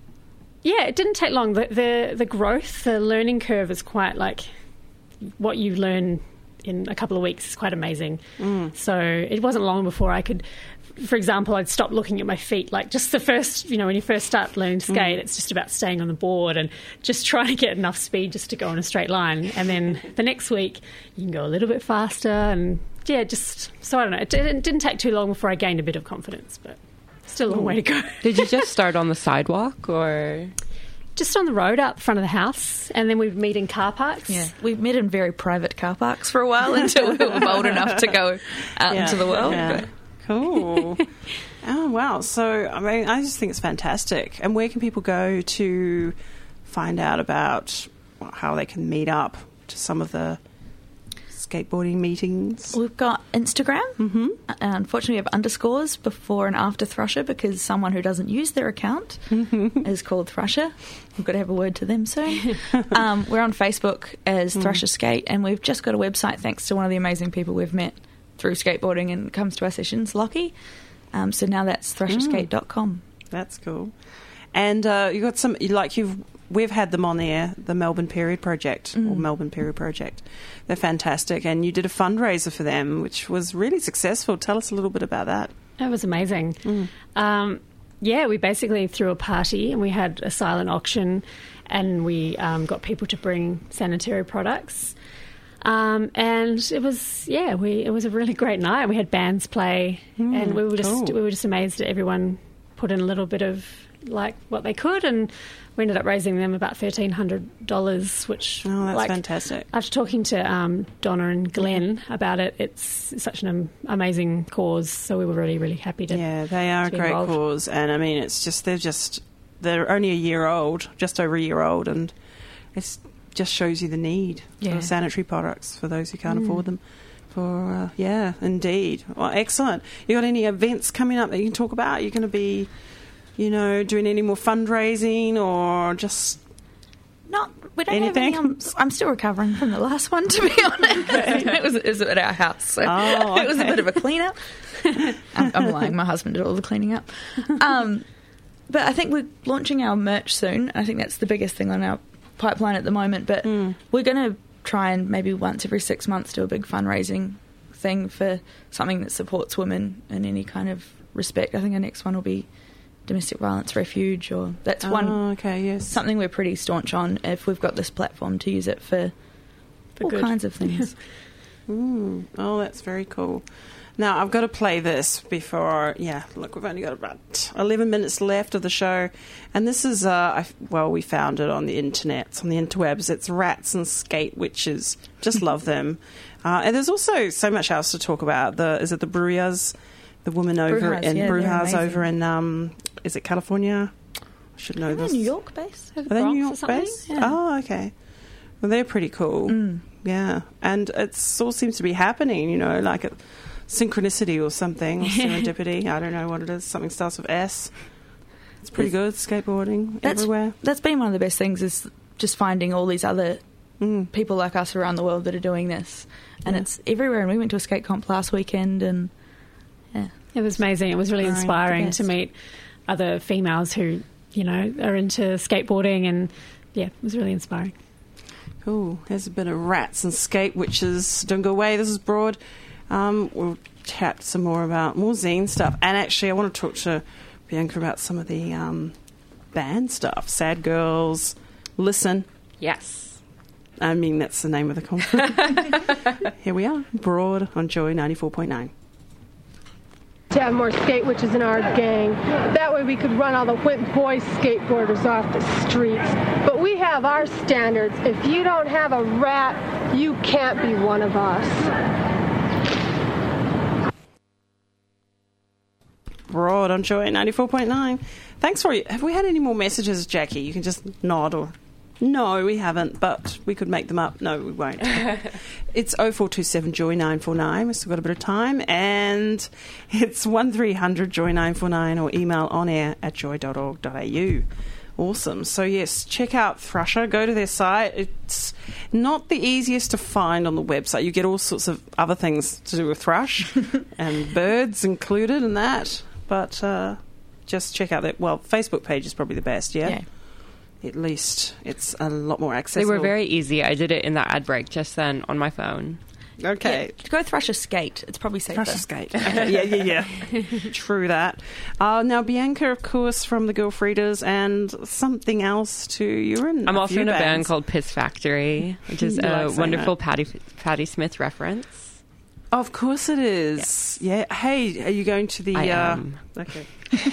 yeah, it didn't take long. The, the, the growth, the learning curve is quite like what you learn in a couple of weeks is quite amazing. Mm. So it wasn't long before I could, for example, I'd stop looking at my feet. Like just the first, you know, when you first start learning to skate, Mm. it's just about staying on the board and just trying to get enough speed just to go in a straight line. And then the next week you can go a little bit faster. And yeah, just, so I don't know. It, it didn't take too long before I gained a bit of confidence. But Still a long way to go. Did you just start on the sidewalk or...? Just on the road out front of the house, and then we'd meet in car parks. Yeah, we met in very private car parks for a while until we were bold enough to go out Yeah, into the world. yeah. But- Cool. Oh, wow. So, I mean, I just think it's fantastic. And where can people go to find out about how they can meet up to some of the skateboarding meetings? We've got Instagram. Mm-hmm. Uh, unfortunately, we have underscores before and after Thrusher because someone who doesn't use their account is called Thrusher. We've got to have a word to them soon. um, we're on Facebook as Mm. Thrusher Skate, and we've just got a website thanks to one of the amazing people we've met through skateboarding and comes to our sessions, Lockie. Um, so now that's thrusher skate dot com. Mm. That's cool. And uh, you got some, like you've, we've had them on there, the Melbourne Period Project, Mm. or Melbourne Period Project. They're fantastic. And you did a fundraiser for them, which was really successful. Tell us a little bit about that. That was amazing. Um, yeah, we basically threw a party and we had a silent auction, and we um, got people to bring sanitary products. Um, and it was, yeah, we it was a really great night. We had bands play, Mm, and we were just cool. we were just amazed that everyone put in a little bit of like what they could, and we ended up raising them about thirteen hundred dollars. Which, Oh, that's like, fantastic. after talking to um, Donna and Glenn about it, it's such an am- amazing cause. So we were really, really happy to. Yeah, they are a to be great involved. cause. And I mean, it's just, they're just, they're only a year old, just over a year old. And it's just shows you the need Yeah. for sanitary products for those who can't Mm. afford them. For uh, yeah, indeed. Well, excellent. You got any events coming up that you can talk about? You're going to be, you know, doing any more fundraising or just Not, we don't anything? have any. I'm, I'm still recovering from the last one, to be honest. it, was, it was at our house, so Oh, it was a okay. bit of a clean-up. I'm, I'm lying. My husband did all the cleaning up. Um, but I think we're launching our merch soon. I think that's the biggest thing on our pipeline at the moment. But Mm. we're going to try and maybe once every six months do a big fundraising thing for something that supports women in any kind of respect. I think our next one will be domestic violence refuge, or that's one. Oh, okay, yes. Something we're pretty staunch on if we've got this platform to use it for, For all good. kinds of things. Mm. Oh, that's very cool. Now, I've got to play this before, yeah, look, we've only got about eleven minutes left of the show. And this is, uh, I, well, we found it on the internet, it's on the interwebs. It's Rats and Skate Witches. Just love them. Uh, and there's also so much else to talk about. The Is it the Brujahs? The woman over Brujahs, in yeah, they're Brujahs amazing. over in, um, is it California? I should know Are they this. New York based? Are they New York based? Oh, okay. Mm. Well, they're pretty cool. Yeah. And it's all seems to be happening, you know, like it, synchronicity or something, or serendipity. I don't know what it is. Something starts with S. It's pretty good. Skateboarding That's, everywhere. That's been one of the best things, is just finding all these other people like us around the world that are doing this. And Yeah. it's everywhere. And we went to a skate comp last weekend, and yeah. It was amazing. It was really Inspiring, inspiring the to best. meet other females who, you know, are into skateboarding, and yeah, it was really inspiring. Cool. There's a bit of Rats and Skate Witches. Don't go away. This is Broad. Um, we'll chat some more about more zine stuff. And actually, I want to talk to Bianca about some of the um, band stuff. Sad Girls. Listen. Yes. I mean, that's the name of the conference. Here we are. Broad on Joy ninety-four point nine. To have more skate witches in our gang. That way we could run all the whip boy skateboarders off the streets. But we have our standards. If you don't have a rat, you can't be one of us. Broad on Joy ninety-four point nine. Thanks for you. Have we had any more messages, Jackie? You can just nod or... No, we haven't, but we could make them up. No, we won't. It's oh four two seven Joy nine four nine. We've still got a bit of time. And it's one three hundred Joy nine four nine, or email on air at joy dot org dot a u. Awesome. So, yes, check out Thrusher. Go to their site. It's not the easiest to find on the website. You get all sorts of other things to do with thrush and birds included in that. But uh, just check out that. Well, Facebook page is probably the best, yeah? Yeah. At least it's a lot more They accessible. were very easy. I did it in that ad break just then on my phone. Okay. Yeah, go Thrusher Skate. It's probably safer. Thrusher Skate. Okay. Yeah, yeah, yeah. True that. Uh, now, Bianca, of course, from the Girlfrieders, and something else too. You're in I'm a also few in a band bands. called Piss Factory, which is You like a saying wonderful that. Patti, Patti Smith reference. Of course it is. Yeah. Hey, are you going to the... I uh, am. Okay.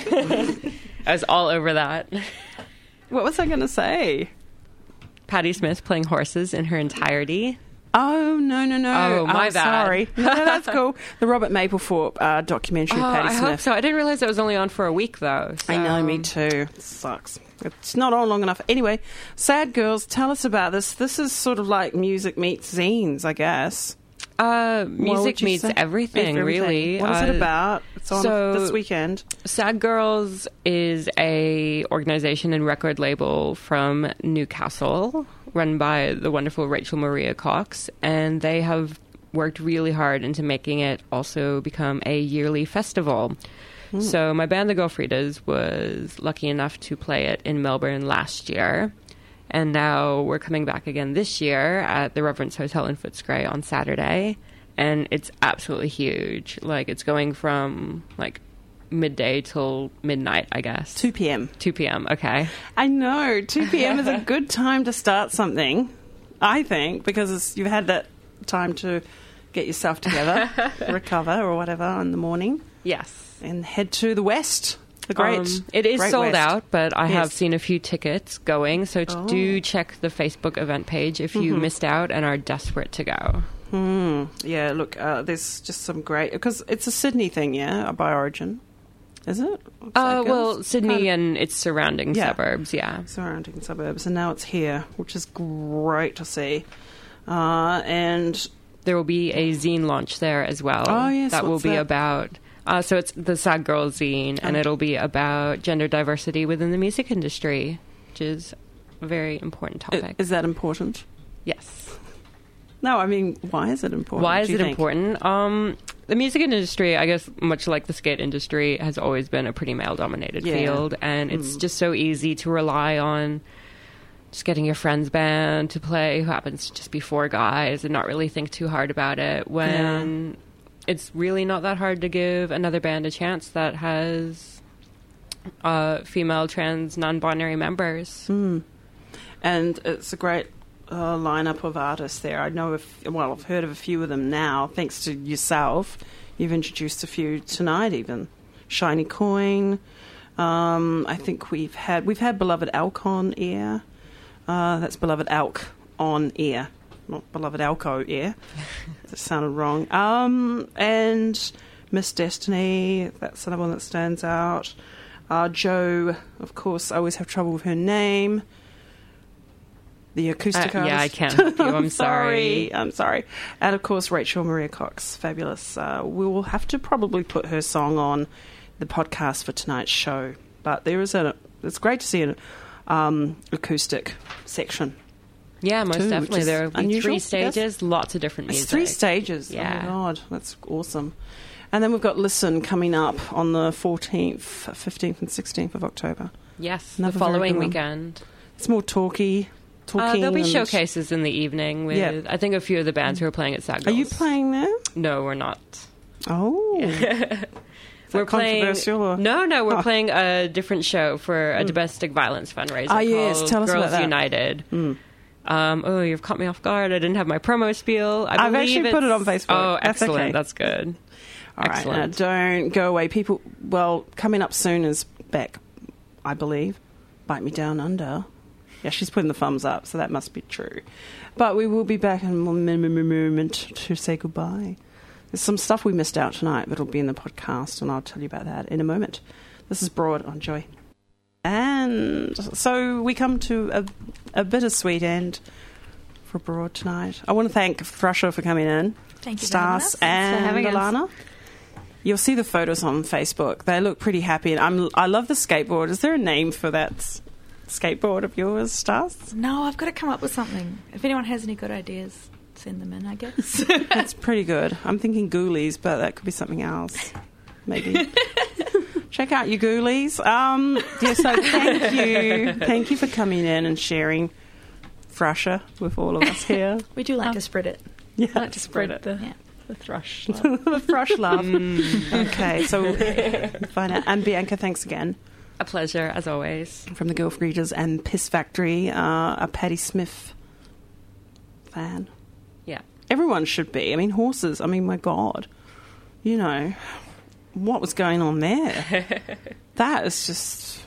I was all over that. What was I going to say? Patti Smith playing horses in her entirety. Oh, no, no, no. Oh, my I'm bad. Sorry. No, that's cool. The Robert Mapplethorpe uh, documentary Oh, of Patti I Smith. hope so. I didn't realize it was only on for a week, though. So. I know, me too. It sucks. It's not on long enough. Anyway, Sad Girls, tell us about this. This is sort of like music meets zines, I guess. Uh, What music would you meets say? everything, Everything. really. What is Uh, it about? It's on so this weekend. Sad Girls is a organization and record label from Newcastle, run by the wonderful Rachel Maria Cox, and they have worked really hard into making it also become a yearly festival. Hmm. So my band, the Go-Fridas, was lucky enough to play it in Melbourne last year. And now we're coming back again this year at the Reverence Hotel in Footscray on Saturday. And it's absolutely huge. Like, it's going from, like, midday till midnight, I guess. two p.m. two p.m., okay. I know. two p.m. is a good time to start something, I think, because it's, you've had that time to get yourself together, recover or whatever in the morning. Yes. And head to the West. The great. Um, it is great sold West. out, but I Yes. have seen a few tickets going, so t- Oh. do check the Facebook event page if you Mhm. missed out and are desperate to go. Hmm. Yeah, look, uh, there's just some great... Because it's a Sydney thing, yeah, by origin. Is it? Uh, Sad well, Girls? Sydney Kind of- and its surrounding Yeah. suburbs, yeah. Surrounding suburbs. And now it's here, which is great to see. Uh, and... There will be a zine launch there as well. Oh, yes, That will what's be that? about... Uh, so it's the Sad Girls zine, and Oh. it'll be about gender diversity within the music industry, which is a very important topic. Is that important? Yes. No, I mean, why is it important? Why is do you it think? important? Um, the music industry, I guess, much like the skate industry, has always been a pretty male-dominated Yeah. field, and it's Mm. just so easy to rely on just getting your friend's band to play, who happens to just be four guys, and not really think too hard about it, when it's really not that hard to give another band a chance that has uh, female, trans, non-binary members. Mm. And it's a great uh, lineup of artists there. I know, if, well, I've heard of a few of them now, thanks to yourself. You've introduced a few tonight, even Shiny Coin. Um, I think we've had we've had Beloved Elk on air. Uh, that's Beloved Elk on air, not Beloved Elko air. That sounded wrong. Um, and Miss Destiny. That's another one that stands out. Uh, Joe, of course, I always have trouble with her name. The acoustic Uh, artist. yeah, I can't help you. I'm sorry. sorry. I'm sorry. And of course, Rachel Maria Cox, fabulous. Uh, we will have to probably put her song on the podcast for tonight's show. But there is a. It's great to see an um, acoustic section. Yeah, most too, which definitely. is There will be unusual, three stages, yes. lots of different music. It's three stages. Yeah. Oh my god, that's awesome. And then we've got Listen coming up on the fourteenth, fifteenth, and sixteenth of October. Yes, Another the very following good one. weekend. It's more talky. Uh, talking there'll be and- showcases in the evening with, Yeah. I think, a few of the bands who are playing at Sad Are Girls. you playing there? No, we're not. Oh. we're playing. controversial or- No, no, we're Oh. playing a different show for a Mm. domestic violence fundraiser Ah, called yes, tell us Girls about that. United. Mm. Um, oh, you've caught me off guard. I didn't have my promo spiel. I I've believe actually put it it's- on Facebook. Oh, That's excellent. okay. That's good. All right, Excellent. now don't go away. People, well, coming up soon is Beck, I believe. Bite Me Down Under. Yeah, she's putting the thumbs up, so that must be true. But we will be back in a moment to say goodbye. There's some stuff we missed out tonight that'll be in the podcast, and I'll tell you about that in a moment. This is Broad on Joy. And so we come to a, a bittersweet end for Broad tonight. I want to thank Thrasher for coming in. Thank you for having Stas us. Thanks for and having us. Alana. You'll see the photos on Facebook. They look pretty happy. And I'm, I love the skateboard. Is there a name for that s- skateboard of yours, Stas? No, I've got to come up with something. If anyone has any good ideas, send them in, I guess. It's pretty good. I'm thinking Ghoulies, but that could be something else. Maybe. Check out your Ghoulies. Um, yeah, so thank you. Thank you for coming in and sharing Thrasher with all of us here. We do like to spread it. Yeah, I like to spread spread, it. the, yeah. The thrush. The thrush love. Okay, so find out. And Bianca, thanks again. A pleasure, as always. From the Girl Readers and Piss Factory, uh, a Patti Smith fan. Yeah. Everyone should be. I mean, horses, I mean, my God. You know, what was going on there? That is just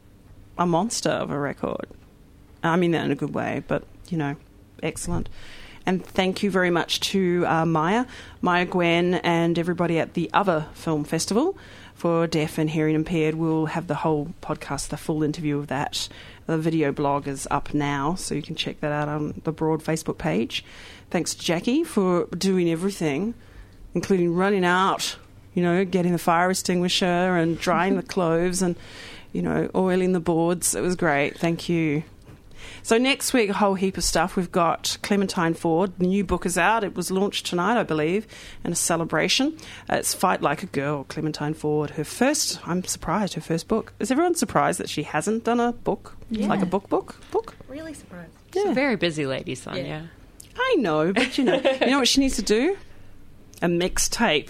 a monster of a record. I mean that in a good way, but, you know, excellent. And thank you very much to uh, Maya, Maya Gwen, and everybody at the other film festival for deaf and hearing impaired. We'll have the whole podcast, the full interview of that. The video blog is up now, so you can check that out on the Broad Facebook page. Thanks to Jackie for doing everything, including running out, you know, getting the fire extinguisher and drying the clothes and, you know, oiling the boards. It was great. Thank you. So next week, a whole heap of stuff. We've got Clementine Ford. The new book is out. It was launched tonight, I believe, in a celebration. Uh, it's Fight Like a Girl, Clementine Ford. Her first, I'm surprised, her first book. Is everyone surprised that she hasn't done a book? Yeah. Like a book book? Book? Really surprised. She's a very busy lady, Sonia. Yeah. I know, but you know, you know what she needs to do? A mixtape.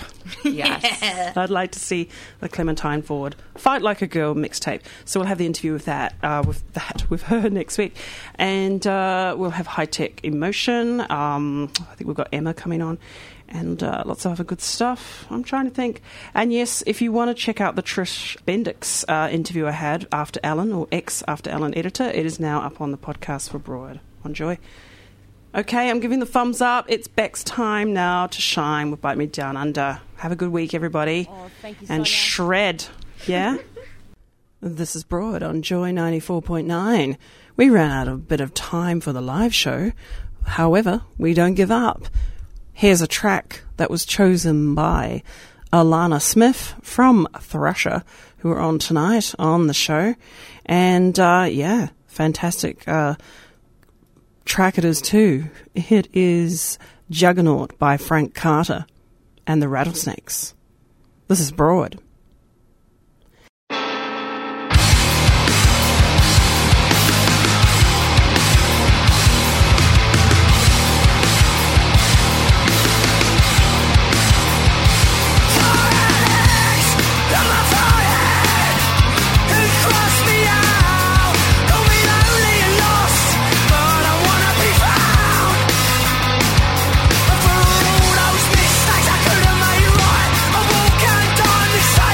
Yes. I'd like to see the Clementine Ford Fight Like a Girl mixtape. So we'll have the interview with that, uh, with that, with her next week. And uh, we'll have High Tech Emotion. Um, I think we've got Emma coming on. And uh, lots of other good stuff. I'm trying to think. And yes, if you want to check out the Trish Bendix uh, interview I had after Alan, or ex After Alan editor, it is now up on the podcast for Broad. Enjoy. Okay, I'm giving the thumbs up. It's Beck's time now to shine with Bite Me Down Under. Have a good week, everybody. Oh, thank you, and Sonia. shred. Yeah? This is Broad on Joy ninety-four point nine. We ran out of a bit of time for the live show. However, we don't give up. Here's a track that was chosen by Alana Smith from Thrasher, who are on tonight on the show. And, uh, yeah, fantastic uh track it is too. It is Juggernaut by Frank Carter and the Rattlesnakes. This is Broad. Mistakes I could have made right. I walk and die beside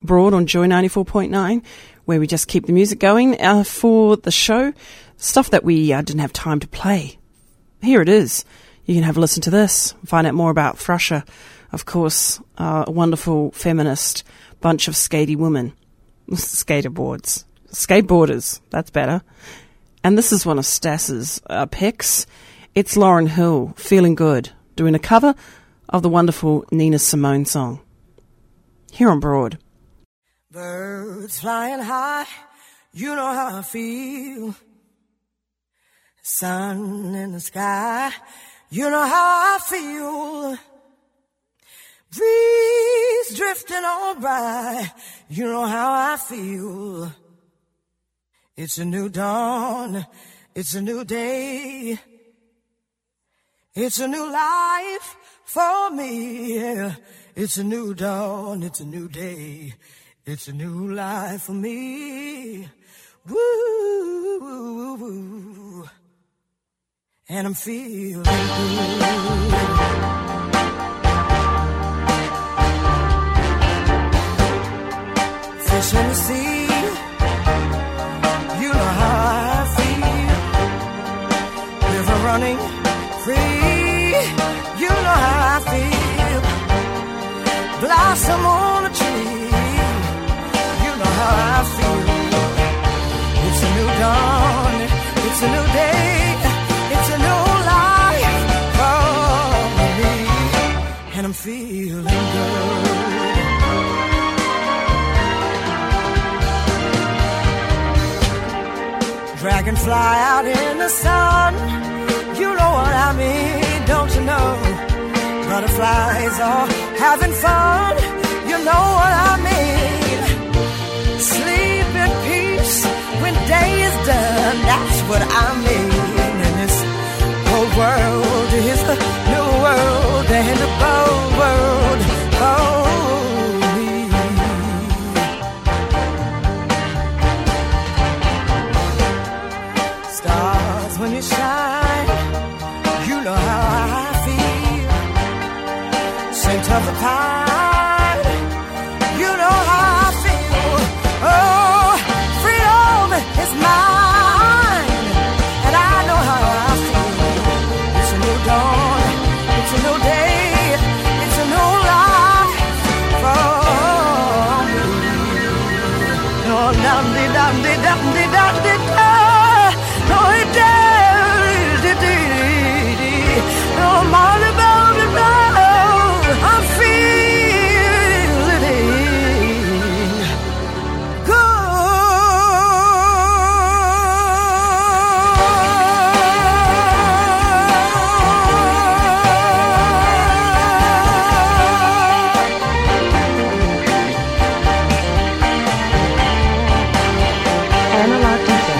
Broad on Joy ninety-four point nine, where we just keep the music going uh, for the show, stuff that we uh, didn't have time to play. Here it is. You can have a listen to this, find out more about Thrasher, of course, uh, a wonderful feminist bunch of skatey women. Skaterboards. Skateboarders, that's better. And this is one of Stas's uh, picks. It's Lauryn Hill, Feeling Good, doing a cover of the wonderful Nina Simone song. Here on Broad. Birds flying high, you know how I feel. Sun in the sky, you know how I feel. Breeze drifting on by, you know how I feel. It's a new dawn, it's a new day. It's a new life for me. It's a new dawn, it's a new day. It's a new life for me. Woo, woo, woo. And I'm feeling good. Fish in the sea, you know how I feel. River running free, you know how I feel. Blossom on a tree, you know how I feel. It's a new dawn, it's a new day, it's a new life for me, and I'm feeling good. Dragonfly out in the sun, you know what I mean, don't you know? Butterflies are having fun, you know what I mean. Sleep in peace when day is done, that's what I mean. And this whole world is a new world and a bold world for me. Stars when you shine, you know how I feel. Scent of the pine, you know how I feel. Oh, freedom is mine, and I know how I feel. It's a new dawn, it's a new day, it's a new life for me. Oh, dum-de, dum-de, dum-de, dum-de, da. Oh, it does, it did. Oh, my about it now, I'm feeling good. Analog D J.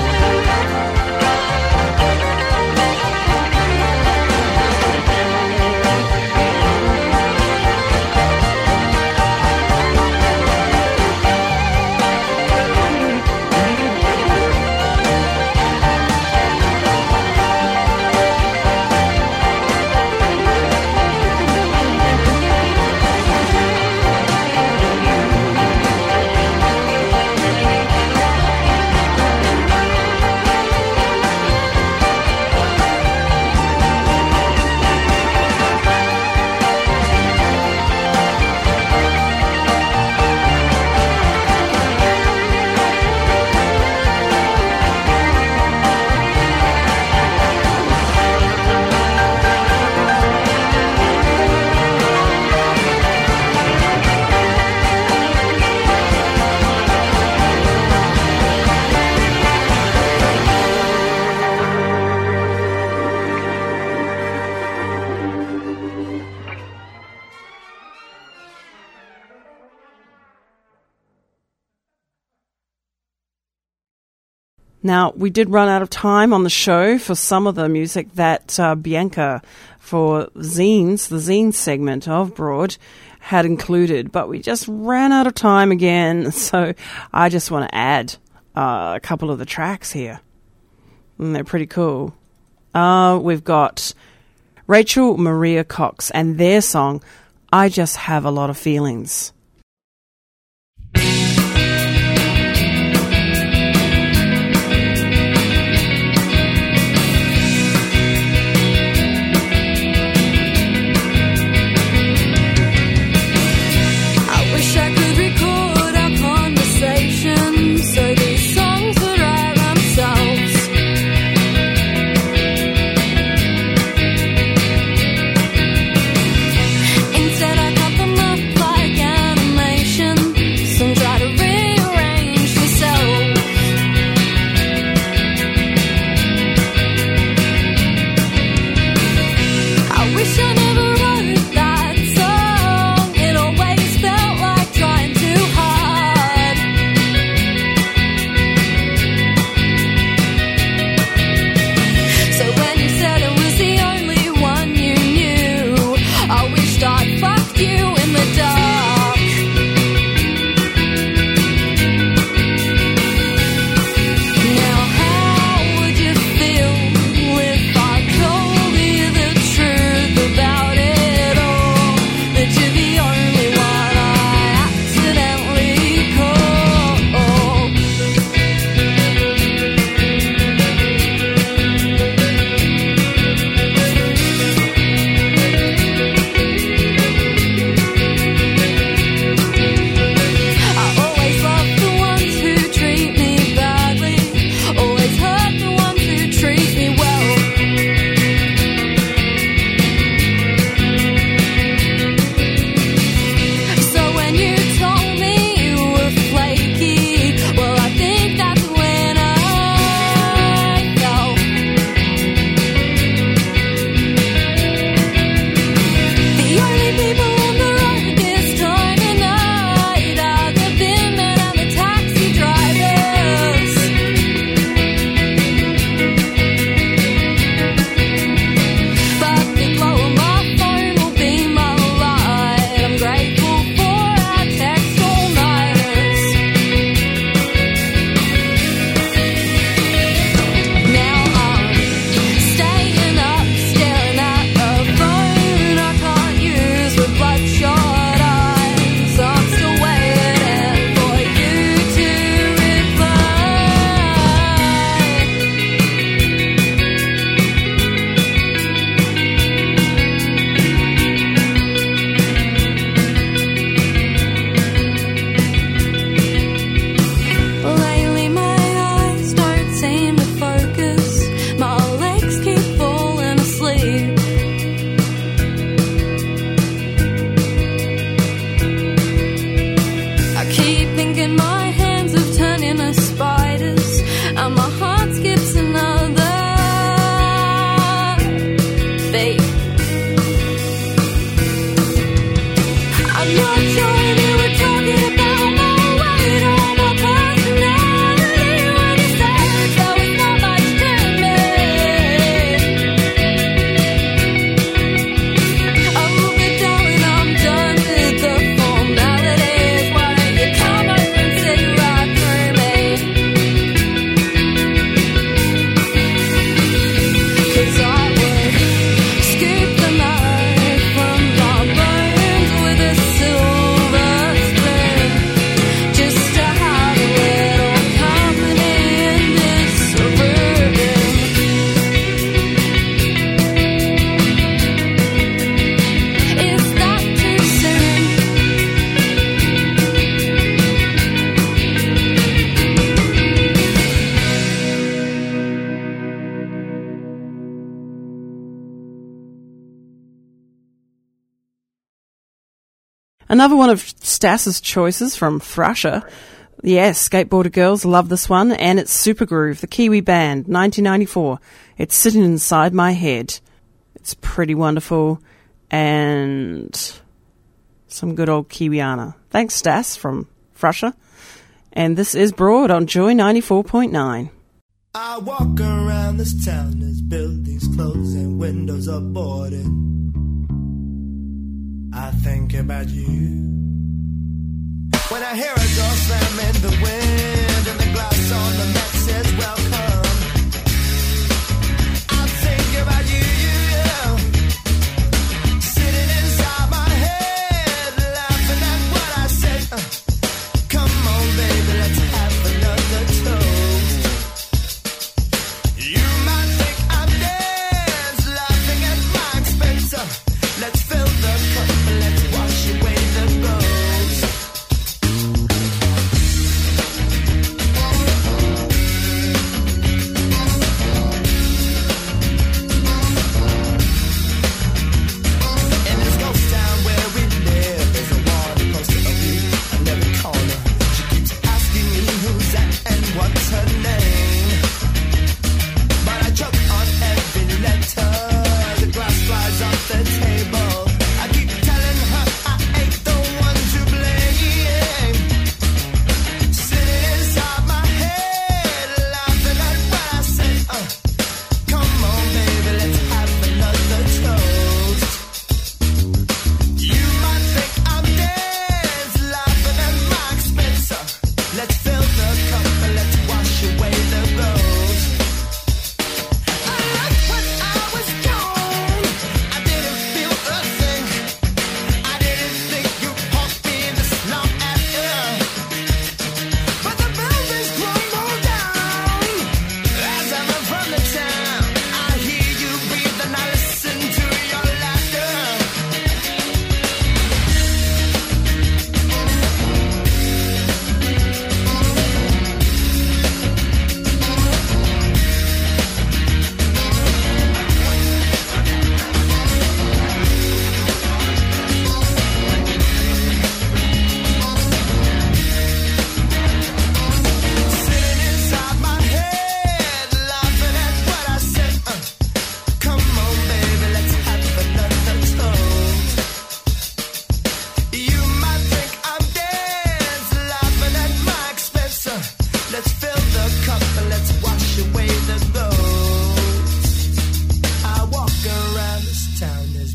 Now, we did run out of time on the show for some of the music that uh, Bianca for Zines, the Zine segment of Broad, had included, but we just ran out of time again, so I just want to add uh, a couple of the tracks here. And they're pretty cool. Uh, we've got Rachel Maria Cox and their song, I Just Have a Lot of Feelings. I wish I could record our conversation so these songs would write themselves. Instead I cut them up like animation. Some try to rearrange themselves. I wish I never wrote that song. It always felt like trying too hard. So when you said it was the only one you knew, I wished I'd fucked you in the dark. Now how would you feel if I told you the truth about it all? That you're the only one I accidentally called. I always love the ones who treat me badly, always hurt the ones who treat me well. So when you told me you were flaky, well I think that's when I fell. The only people on the road this time of night are the bin men and the taxi drivers. But the glow of my phone will be my light. I'm grateful for our text all-nighters. Now I'm staying up, staring at a phone I can't use with bloodshot eyes. I'm still waiting for you to reply. Lately my eyes don't seem to focus. My legs keep falling asleep. I keep thinking my hands have turned into spiders, and my heart skips another beat. I'm not sure if you were talking about my weight or my personality when you said there was not much to me. Oh, but darling, I'm done with the formalities. Why don't you come over and see right through me? 'Cause I would scoop the knife from my bones with a silver spoon, just to have a little company in this room. Is that too soon? Another one of Stas's choices from Thrasher. Yes, Skateboarder Girls love this one, and it's Super Groove, the Kiwi band, nineteen ninety-four. It's sitting inside my head. It's pretty wonderful, and some good old Kiwiana. Thanks, Stas from Thrasher. And this is Broad on Joy ninety-four point nine. I walk around this town, there's buildings closed and windows are boarded. I think about you. When I hear a door slam in the wind and the glass on the mat says welcome, I think about you, yeah. Sitting inside my head, laughing at what I said. Uh, come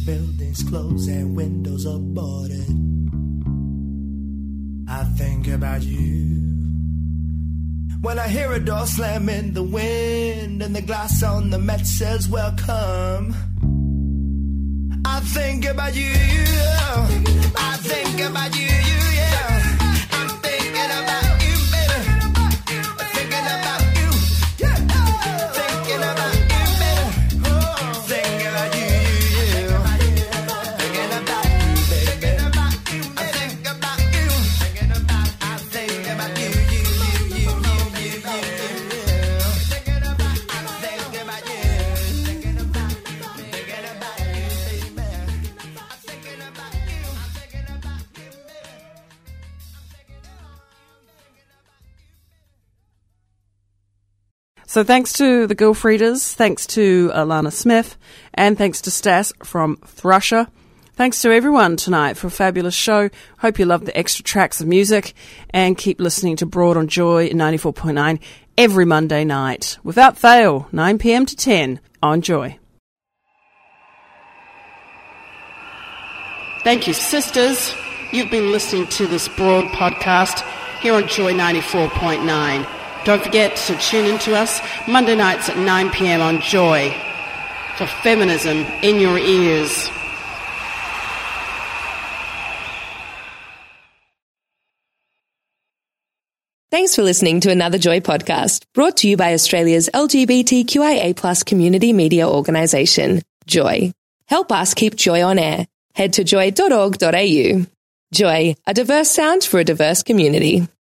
buildings closed and windows are boarded. I think about you when I hear a door slam in the wind and the glass on the mat says welcome. I think about you. I think about you. Yeah. I'm thinking about you, baby. Thinking about you. Thinking about you, baby. Thinking about you. Thinking about you, baby. I think about you. I think about you. You, you, you, you, you, you. Thinking about, I think about you. Thinking about, thinking about you, baby. I'm thinking about you. I'm thinking about you, baby. So thanks to the Girlfrieders, thanks to Alana Smith, and thanks to Stas from Thrusher. Thanks to everyone tonight for a fabulous show. Hope you love the extra tracks of music, and keep listening to Broad on Joy ninety-four point nine every Monday night, without fail, nine p.m. to ten on Joy. Thank you, sisters. You've been listening to this Broad podcast here on Joy ninety-four point nine. Don't forget to tune in to us Monday nights at nine p.m. on Joy for feminism in your ears. Thanks for listening to another Joy podcast, brought to you by Australia's L G B T Q I A plus community media organisation, Joy. Help us keep Joy on air. Head to joy dot org dot a u. Joy, a diverse sound for a diverse community.